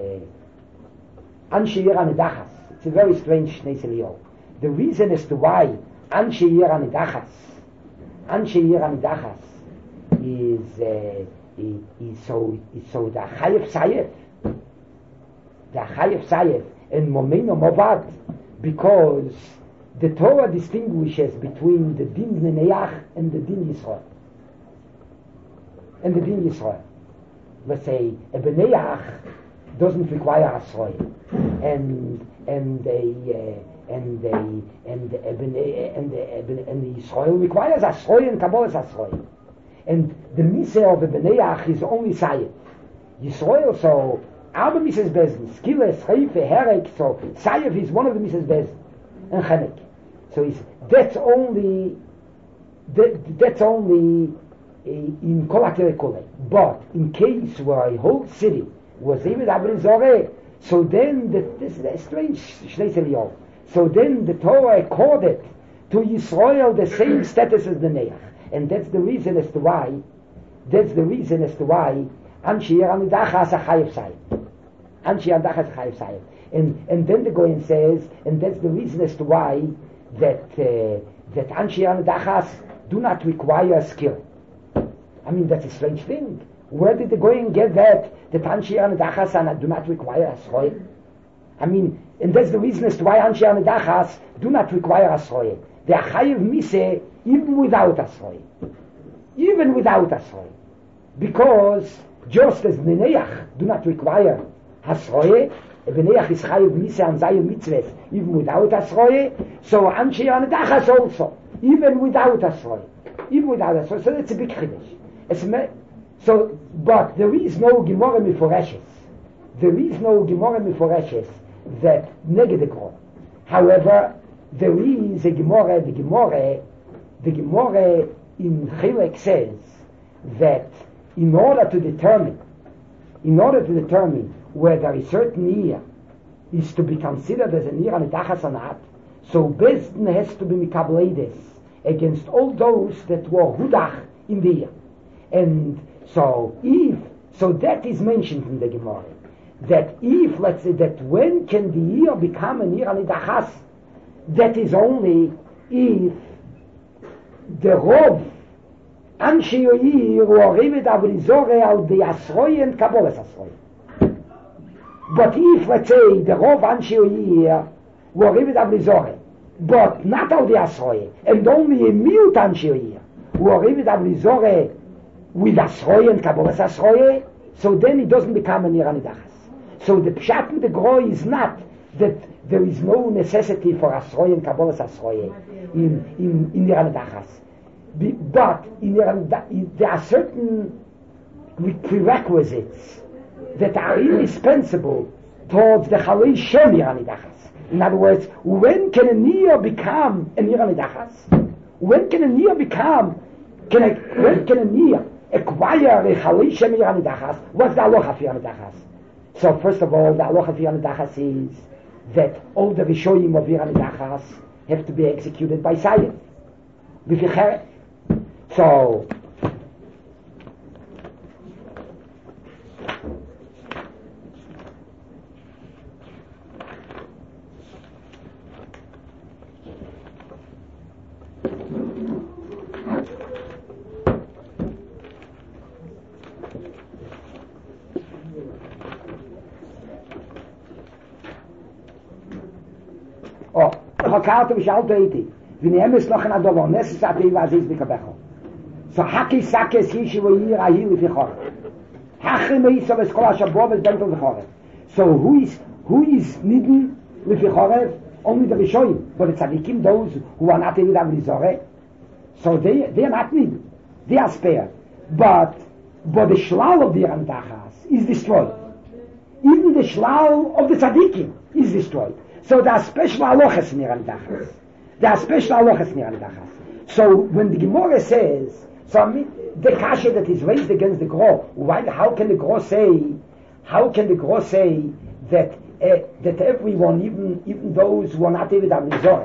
Speaker 2: Anshe Yira Nidachas, it's a very strange Shnei Ziliyahu. The reason as to why Anshe Yira Nidachas, Anshe Yira Nidachas is uh, is, is so is so the Chayef Sayef, the Chayef Sayef and Momeno Movad, because the Torah distinguishes between the Din Neneach and the Din Yisrael. And the Din Yisrael. Let's say a Beneach doesn't require a Sroy, and and a uh, and a and a and the and the and the Yisrael requires a Sroy and Kabbalah is a Sroy. And the Miseh of the Beneach is only Sayed. Yisrael, so Arba Misses Bezen, Skiles, Reife, Herek, so Sayed is one of the Misses Bezen, and Chanek. So it's, that's only, that, that's only uh, in Kolakere Kole. But in case where a whole city was even Abel Zoreh, so then, the, this is a strange Shnei Ziliyahu. So then the Torah accorded to Yisrael the same status as the Neach. And that's the reason as to why, that's the reason as to why Anshe Yira Nidachas a Chayev Sayed. Anshe Yira Nidachas a Chayev Sayed. And, and then the Goyen says, and that's the reason as to why that, uh, that Anshe Yira Nidachas do not require skill. I mean, that's a strange thing. Where did the Goyen get that, that Anshe Yira Nidachas do not require a Sroy? I mean, and that's the reason as to why Anshe Yira Nidachas do not require a Sroy. They are Chayev Miseh even without Asroy. Even without Asroy. Because just as Neneach do not require Asroy, Neneach is Chayev Miseh and Zayim Mitzvah even without Asroy, so Anshe Yira Nidachas also, even without Asroy. Even without Asroy. So that's a big Chiddush. So, but there is no Gemara Meforeshes. There is no Gemara Meforeshes that neged the Gro. However, there is a Gemara, the Gemara, the Gemara in Chilek says that in order to determine, in order to determine whether a certain year is to be considered as an year Nidachas or not, so Bezdin has to be mikableides against all those that were hudach in the year. And so if, so that is mentioned in the Gemara, that if, let's say, that when can the year become an year Nidachas, that is only if the Rov Anshe Yoir who are Revet Avelizore al the Asroy and Kabbalas Asroy. But if, let's say, the Rov Anshe Yoir who are Revet Avelizore, but not al the Asroy, and only a Miut Anshe Yoir who are Revet Avelizore with Asroy and Kabbalas Asroy, so then it doesn't become an Ira Nidachas. So the Pshat in the Gro is not that there is no necessity for Asroy and Kabbalas Asroy in in in Ira Nidachas. But in Ira, there are certain prerequisites that are indispensable towards the Chalei Shem Ira Nidachas. In other words, when can a Nia become an Ira Nidachas? When can a Nia become? Can a, when can a Nia acquire a Chalei Shem Ira Nidachas? What's the halacha for Ira Nidachas? So first of all, the halacha for Ira Nidachas is that all the Rishoyim of Ira Nidachas have to be executed by Sayed. So, Karto Vishalto Eti. Viniemes noch in Adovo, Nesses Ati Vazis Bikabecho. So Haki Sakes Yeshiva Yir Ahili Fichor. Hachi Meisa Veskola Shabov is Bentel Vichor. So who is who is Nidden Vichor? Only the Rishoyim, but the Tzadikim, those who are not even Avlizore. So they they are not Nidden. They are spared. But but the Shlal of the Randachas is destroyed. Even the Shlal of the Tzadikim is destroyed. So there are special alochas in the Randachas. There are special alochas in the Randachas. So when the Gemara says, so I mean, the kasha that is raised against the Gro, why? How can the Gro say? How can the Gro say that uh, that everyone, even even those who are not David Avlizore,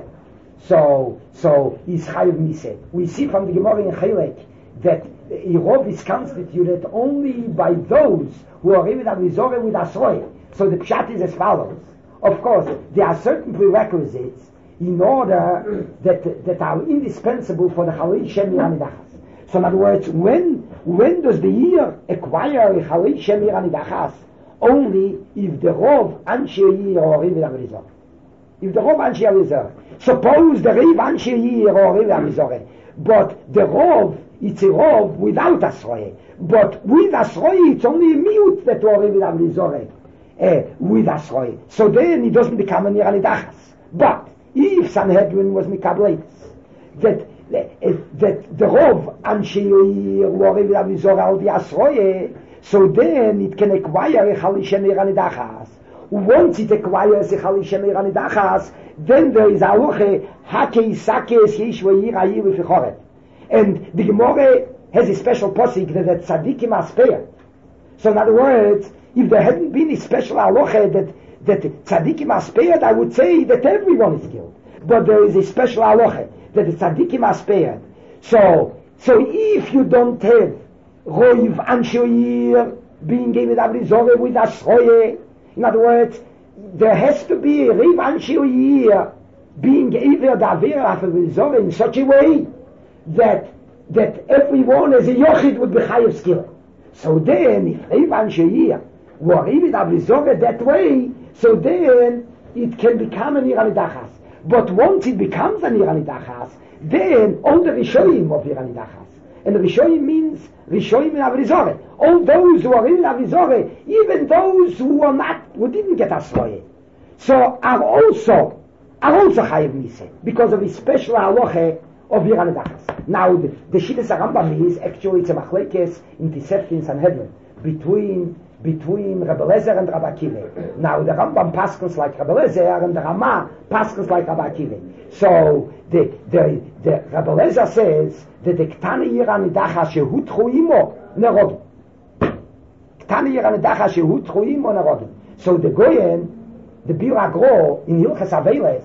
Speaker 2: so so is chayav miseh? We see from the Gemara in Chelek that Irov is constituted only by those who are David Avlizore with Asroy. So the pshat is as follows. Of course, there are certain prerequisites in order that that are indispensable for the Chalei Shem Yiranidachas. So in other words, when when does the year acquire a Chalei Shem Yiranidachas? Only if the Rov Anshe Yir or Riv Avlizore. If the Rov Anshe Avlizore. Suppose the Riv Anshe Yir or Riv Avlizore. But the Rov, it's a Rov without Asroye. But with Asroye, it's only a miut that or Riv Avlizore. Uh, with Asroye. So then it doesn't become a Yiranidachas. But if Sanhedrin was Mikablet, that uh, that the Rov Anshe Yir or Riv Avlizore al the Asroye, so then it can acquire a Chalei Shem Yiranidachas. Once it acquires a Chalei Shem Yiranidachas, then there is a Aloche Hakei Sakes Yeshua Yir Ayir V'Fichoret. And the Gemara has a special posik that the Tzadikim are spared. So in other words, if there hadn't been a special Aloche that that Tzadikim are spared, I would say that everyone is killed. But there is a special Aloche that the Tzadikim are spared. So so if you don't have Roiv Anshoyir being given Avlizore with Asroye. In other words, there has to be a Riv Anshoyir being given Avlizore in such a way that that everyone as a Yochid would be Chayav skill. So then, if Riv Anshoyir were given Avlizore that way, so then it can become an Yiranidachas. But once it becomes an Yiranidachas, then all the Rishoyim of Yiranidachas. And Rishoyim means Rishoyim in Avlizore. All those who are in Avlizore, even those who are not, who didn't get Asroye, so are also are also Chayav Miseh because of the special halacha of Yiranidachas. Now the, the Shittas Rambam is actually it's a machlekes in Tisefti in Sanhedrin between between Rebbe Lezer and Rabbi Akiva. Now the Rambam paskens like Rebbe Lezer and the Rama paskens like Rabbi Akiva. So the the the Rebbe Lezer says that the Ktani Yiranidachas shehu tchuimo nerodim. Ktani Yiranidachas shehu tchuimo nerodim. So the Goyen, the Bir Agro in Hilchas Aveles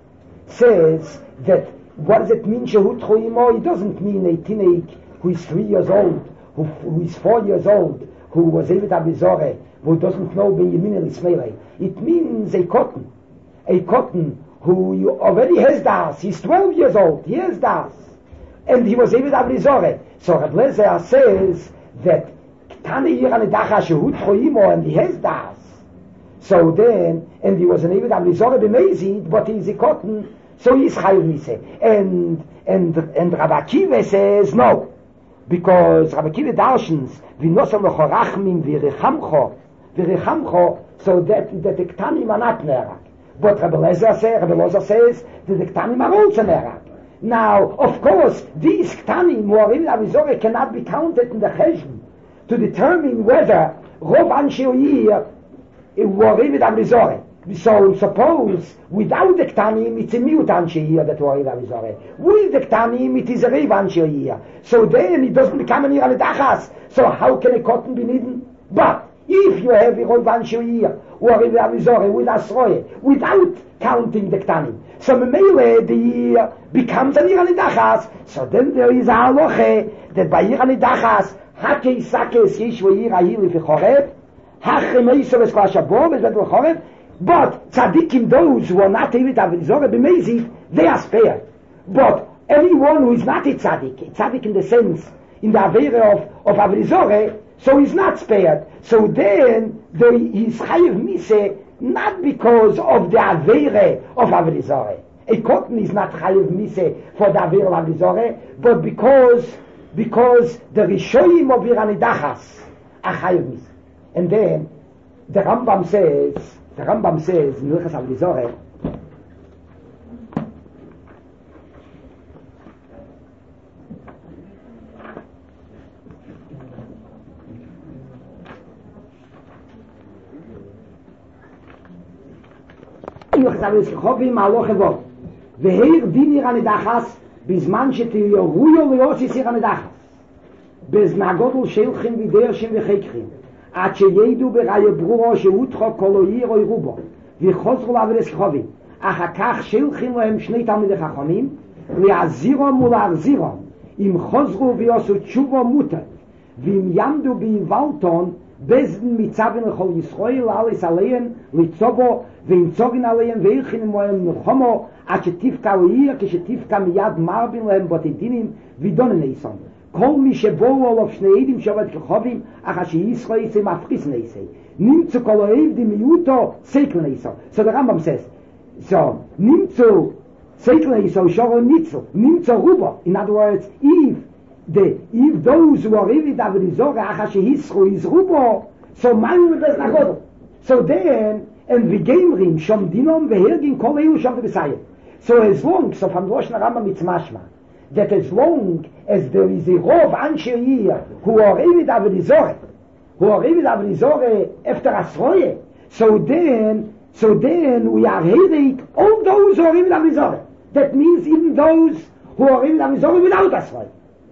Speaker 2: says that what does it mean shehu tchuimo? It doesn't mean a teenage who is three years old, who, who is four years old, who was Eved Avlizore, who doesn't know Benyamin and Ismail. It means a cotton, a cotton who you already has das. He's twelve years old. He has das, and he was Eved Avlizore. So Reb Lezer says that Ktani Yiranidachas shehu tchuimo, and he has das. So then, and he was an Eved Avlizore b'mezid, but he's a cotton, so he's Chayav Miseh. And and and Rabbi Akiva says no. Because Rabbi Akiva darshans v'nosam l'chorachmim v'rechamcho v'rechamcho, so that that the Ktanim are not nerak. But Rabbi Lezer says, Rabbi Lezer says that the Ktanim are also nerak. Now, of course, these Ktanim who are in Avlizore cannot be counted in the cheshbon to determine whether Rov Anshe Yir were in Avlizore. So suppose without the Ktanim it's a miut Anshe Yir that were in Avlizore. With the Ktanim it is a Riv Anshe Yir. So then it doesn't become an Yiranidachas. So how can a cotton be needed? But if you have a Riv Anshe Yir or in Avlizore with Asroye without counting the Ktanim, so Memele the year becomes an Yiranidachas. So then there is a halacha that by Yiranidachas Hakei Sakes Yeshua Yir Ayil V'Choreb Hachemeiso V'Skol Shabom V'Zvet V'Choreb. But tzaddikim, those who are not Eved Avlizore b'mezid, they are spared. But anyone who is not a tzaddik, a tzaddik in the sense, in the avera of, of Avlizore, so he's not spared. So then, the, he's Chayav Miseh, not because of the avera of Avlizore. A A cotton is not chayiv mise for the avir l'avizore, but because because the rishoyim of iranidachas are chayiv mise. And then the Rambam says, the Rambam says in Hilchos Avizore, חובים מהלוך אבוב והעיר דין עיר הנדחס בזמן שתיורויו ליוסיס עיר הנדחס בזנגודל שלחים ודרשים וחקחים עד שידעו בראי ברורו שהותחו כל עיר או רובו וחוזרו לעבודס חובים אחר כך שלחים להם שני תלמידי חכמים להזירום ולהחזירום אם חוזרו ויעשו תשובו מותר ואם יעמדו בהיוולטון בזן מצוון לכל ישראל לאלס עליהם לצובו ואם צוגן עליהם והלכין מהם נחומו עד שתפקע לעיר כשתפקע מיד מרבין להם בותדינים ודונן איסון כל מי שבואו עליו שני עדים שעובד כחובים אחר שישראל יצא מפחיס ניסי נמצא כל העב דמיותו סייקלן איסון. So the Rambam says, so נמצא סייקלן איסון שורו ניצל נמצא רובו. In other words, if the if those who are really David Zora achar shehisru is rubo, so man with this nagodol. So then, and we game rim shom dinom vehergin kol eu shom the so as long, so from Rosh Rambam it's mashma, that as long as there is a rov anshe here who are really David Zora, who are really David Zora after Asroye, so then, so then we are hearing all those who are really David Zora. That means even those who are really David Zora without Asroye.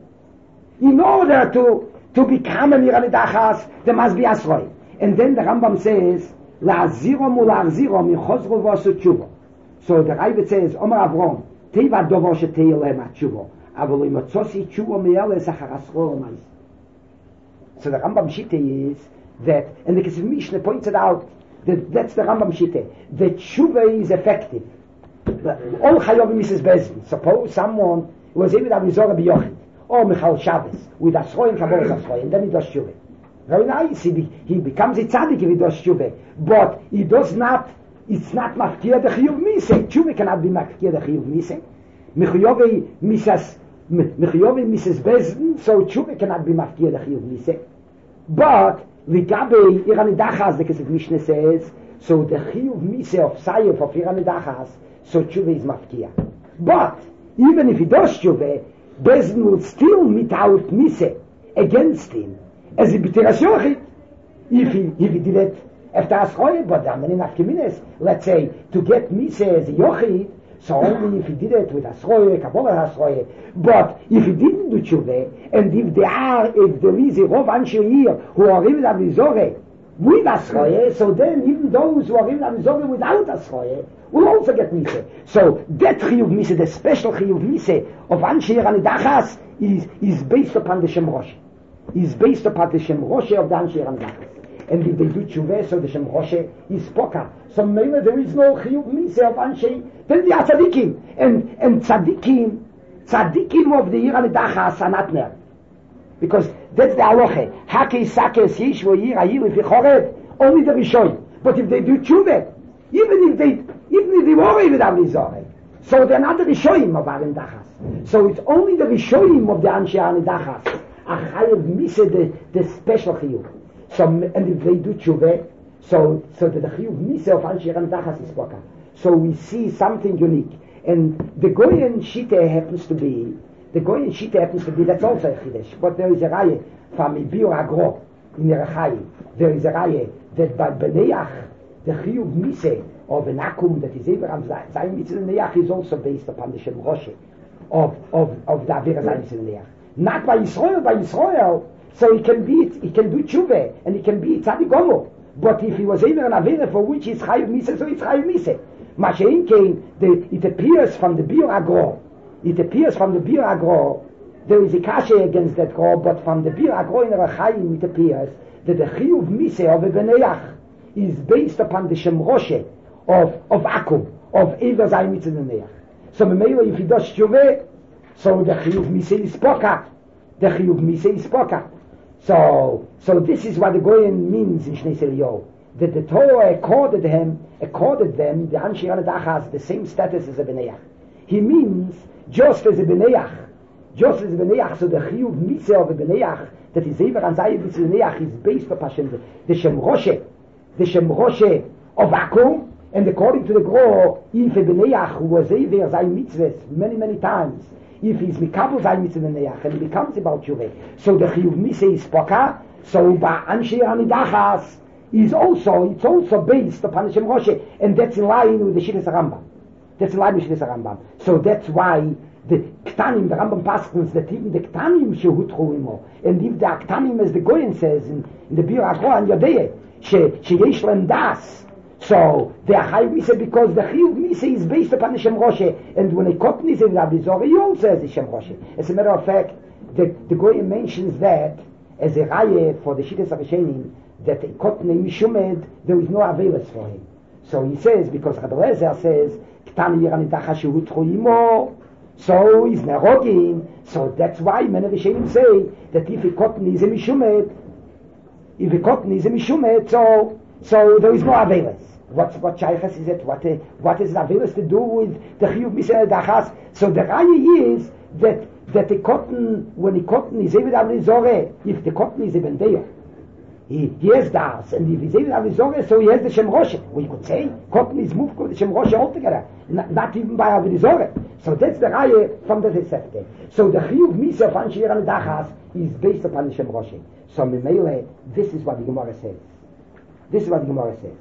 Speaker 2: In order to, to become an Iranidachas, there must be Asroy. And then the Rambam says, La'azirom u'la'azirom yichozru v'osu tshuvo. So the Ravid says, Omer Avrom, Teiva dovo she'teil lehem ha'tshuvo, avol imotzosi tshuvo me'eles achar asroy l'mais. So the Rambam Shite is that, and the Kesef Mishnah pointed out, that that's the Rambam Shite, that tshuva is effective. All chayovim is bezin. Suppose someone was even Avizorah b'yochid, or Michal Shabbos, with Asroy and Kabbalah Asroy, and then he does Shuvah. Very nice, he, be, he becomes a tzaddik if he does Shuvah, but he does not, it's not mafkir the Chiyuv Miseh. Shuvah cannot be mafkir the Chiyuv Miseh. Mechiyove Misas, Mechiyove Misas Bezin, so Shuvah cannot be mafkir the Chiyuv Miseh. But, Ligabe Iranidachas, the Kesef Mishnah says, so the Chiyuv Miseh of Sayef of Iranidachas, so Shuvah is mafkir. But, even if he does Shuvah, Bezin will still meet out Mise against him as a b'tiras yochid. If he, if he did it after Asroye, but there are many nafkemines. Let's say, to get Mise as a yochid, so only if he did it with Asroye, Kabbalah Asroye. But if he didn't do tshuva, and if there are, if there is a rov anshe here who are even Avizore with Asroye, so then even those who are even Avizore without Asroye will also get Mise. So that Chiyuv Mise, the special Chiyuv Mise of Anshe Iranidachas is, is based upon the Shem Rosh. Is based upon the Shem Rosh of the Anshe Iranidachas. And if they do Tshuva, so the Shem Rosh is Poka. So maybe there is no Chiyuv Mise of Anshe, then they are Tzadikim. And, and Tzadikim, Tzadikim of the Iranidachas are not there. Because that's the halacha. Hake sakes yishvo yir ayir if chorev, only the Rishoyim. But if they do tshuva, even if they, even if they were even Avizorah, so they're not the Rishoyim of Arinidachas. So it's only the Rishoyim of the Anshe Arinidachas. Achayev mise the the special chiyuv. So and if they do tshuva, so so the chiyuv mise of Anshe Arinidachas is poka. So we see something unique, and the Goyen Shita happens to be. The Goyen Shita happens to be, that's also a Chidesh. But there is a Raya from Ibir Agro in Yerachai. There is a Raya that by Beneach, the Chiyuv Mise of an Akum that is Abraham Zayim Mitzvah Neach is also based upon the Shem Rosh of, of, of the Avira Zayim Mitzvah Neach. Not by Yisrael, by Yisrael. So he can be, he can do Tshuva and he can be Tzadik Gomo. But if he was even an Avira for which is Chayiv Mise, so it's Chayiv Mise. Mashein came, it appears from the Bir Agro. It appears from the Bir Agro, there is a kasha against that Gro, but from the Bir Agro in Rachayim it appears that the Chiyuv Mise of a Beneach is based upon the Shem Rosh of, of Akum, of Ever Zayim Mitzvah Beneach. So Memela, if he does Tshuva, so the Chiyuv Mise is Poka. The Chiyuv Mise is Poka. So, so this is what the Goyen means in Shnei Seliyo, that the Torah accorded him, accorded them, the Anshe Arinidachas, the same status as a Beneach. he means just as a beneach, just as a beneach, so the chiyuv mise of a beneach, that is ever and zayim with beneach is based upon Hashem, the Shem Roshe, the Shem Roshe of Akum, and according to the Gro, if a beneach who was ever zayim mitzvahs many, many times, if he's mikabel zayim mitzvah beneach, and he becomes about Yureh, so the chiyuv mise is poka, so ba anshe anidachas, is also, it's also based upon the Shem Roshe, and that's in line with the Shittas Rambam. That's in line with Shittas Rambam. So that's why the Ktanim, the Rambam Paskins, that even the Ktanim shehutchu imo, and if the Ktanim, as the Goyen says in, in the Bir HaKoah and Yodeh, she sheyesh lem das, so they are high Misa because the Chiyuv Misa is based upon the Shem Roshe, and when a Kotni is in Rabbi Zorah, he also has the Shem Roshe. As a matter of fact, the, the Goyen mentions that as a Raye for the Shittas HaRishonim, that a Kotni Mishumed, there is no Avelis for him. So he says, because Rabbi Lezer says, Ktani Yiranitacha Shehutchu imo, so he's nerogin, so that's why many Rishonim say that if a Kotni is a Mishumed, if a Kotni is a Mishumed, so, so there is no Avelis. What, what Shaychas is it? What, uh, what is Avelis to do with the Chiyuv Misel Dachas? So the Raye is that, that the Kotni, when the Kotni is even Avli Zoreh, if the Kotni is even there, He, he has das, and if he's even Avizore, so he has the Shem Roshe. We could say, Kotni is moved with the Shem Roshe altogether, not, not even by Avizore. So that's the Reihe from the Resefte. So the Chiyuv Misa of Anshir and Dachas is based upon the Shem Roshe. So Mimele, this is what the Gemara says. This is what the Gemara says.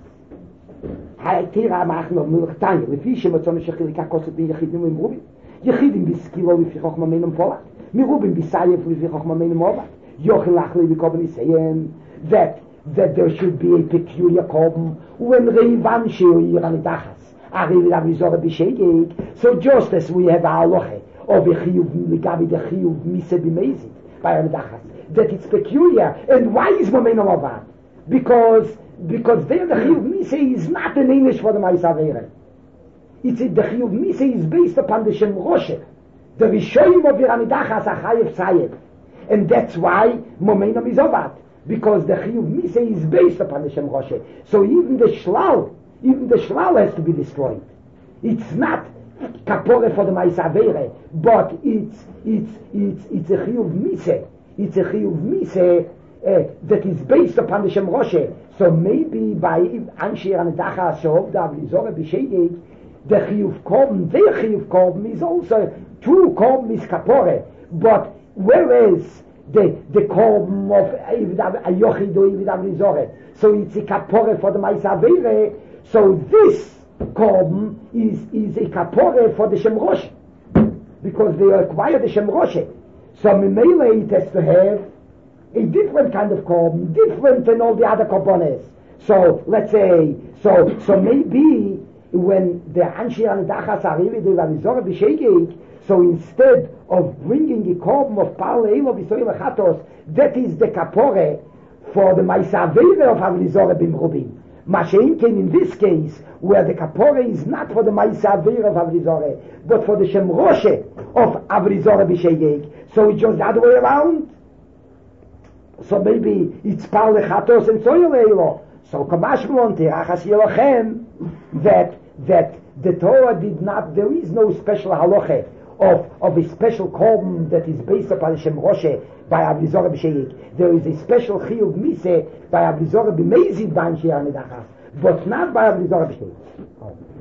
Speaker 2: Ha'etira ma'achn of Milch Tanya, lefi shemotzon shechilika koset bin Yechidim im Rubin. Yechidim biskilo lefi chochma meinam polat. Mirubin bisayef lefi chochma meinam obat. Yochel lachli bikoben isayem. That that there should be a peculiar korban when Reivan Sheir and Dachas are Avizor B'Shegeg. So just as we have our loche of a Chiyuv Ligabi the Chiyuv Mise B'Mezid by Dachas, that it's peculiar. And why is Momenam Avad? Because because there the Chiyuv Mise is not an English for the Ma'asavere. It's a, the Chiyuv Mise is based upon the Shem Roshe. The Rishoyim of Yiranidachas are Chayev Tzayeb, and that's why Momenam is Avad. Because the Chiyuv Misa is based upon the Shem Roshe. So even the Shlal, even the Shlal has to be destroyed. It's not Kapore for the Ma'asavere, but it's, it's, it's, it's a Chiyuv Misa. It's a Chiyuv Misa uh, that is based upon the Shem Roshe. So maybe by Anshir and Dacha Shov, the Avlizore B'Shegeg, the Chiyuv Korban, their Chiyuv Korban is also true Korban is Kapore. But whereas the the korban of a yochid or Ivid Avlizore, so it's a kapore for the Ma'asavere, so this korban is is a kapore for the Shem Roshe, because they acquire the Shem Roshe. So Mimele it has to have a different kind of korban, different than all the other korbanes. So let's say, so so maybe when the Anshir and Dachas are Ivid Avlizore B'Shegeg, so instead of bringing the korban of Parle Elo B'Soil Chatos, that is the kapore for the Ma'asavere of Avlizore B'Mrubim. Mashen came in this case, where the kapore is not for the Ma'asavere of Avlizore, but for the Shem Roshe of Avlizore B'Shegeg. So it's just the other way around. So maybe it's Parle Chatos and Soil Elo. So Kamash Monte, Achas Yelochem, that, that the Torah did not, there is no special halacha of, of a special korban that is based upon Shem Roshe by Avlizore B'Shegeg. There is a special Chiyuv Mise by Avlizore B'Mezid by Anshir and Dachas, but not by Avlizore B'Shegeg.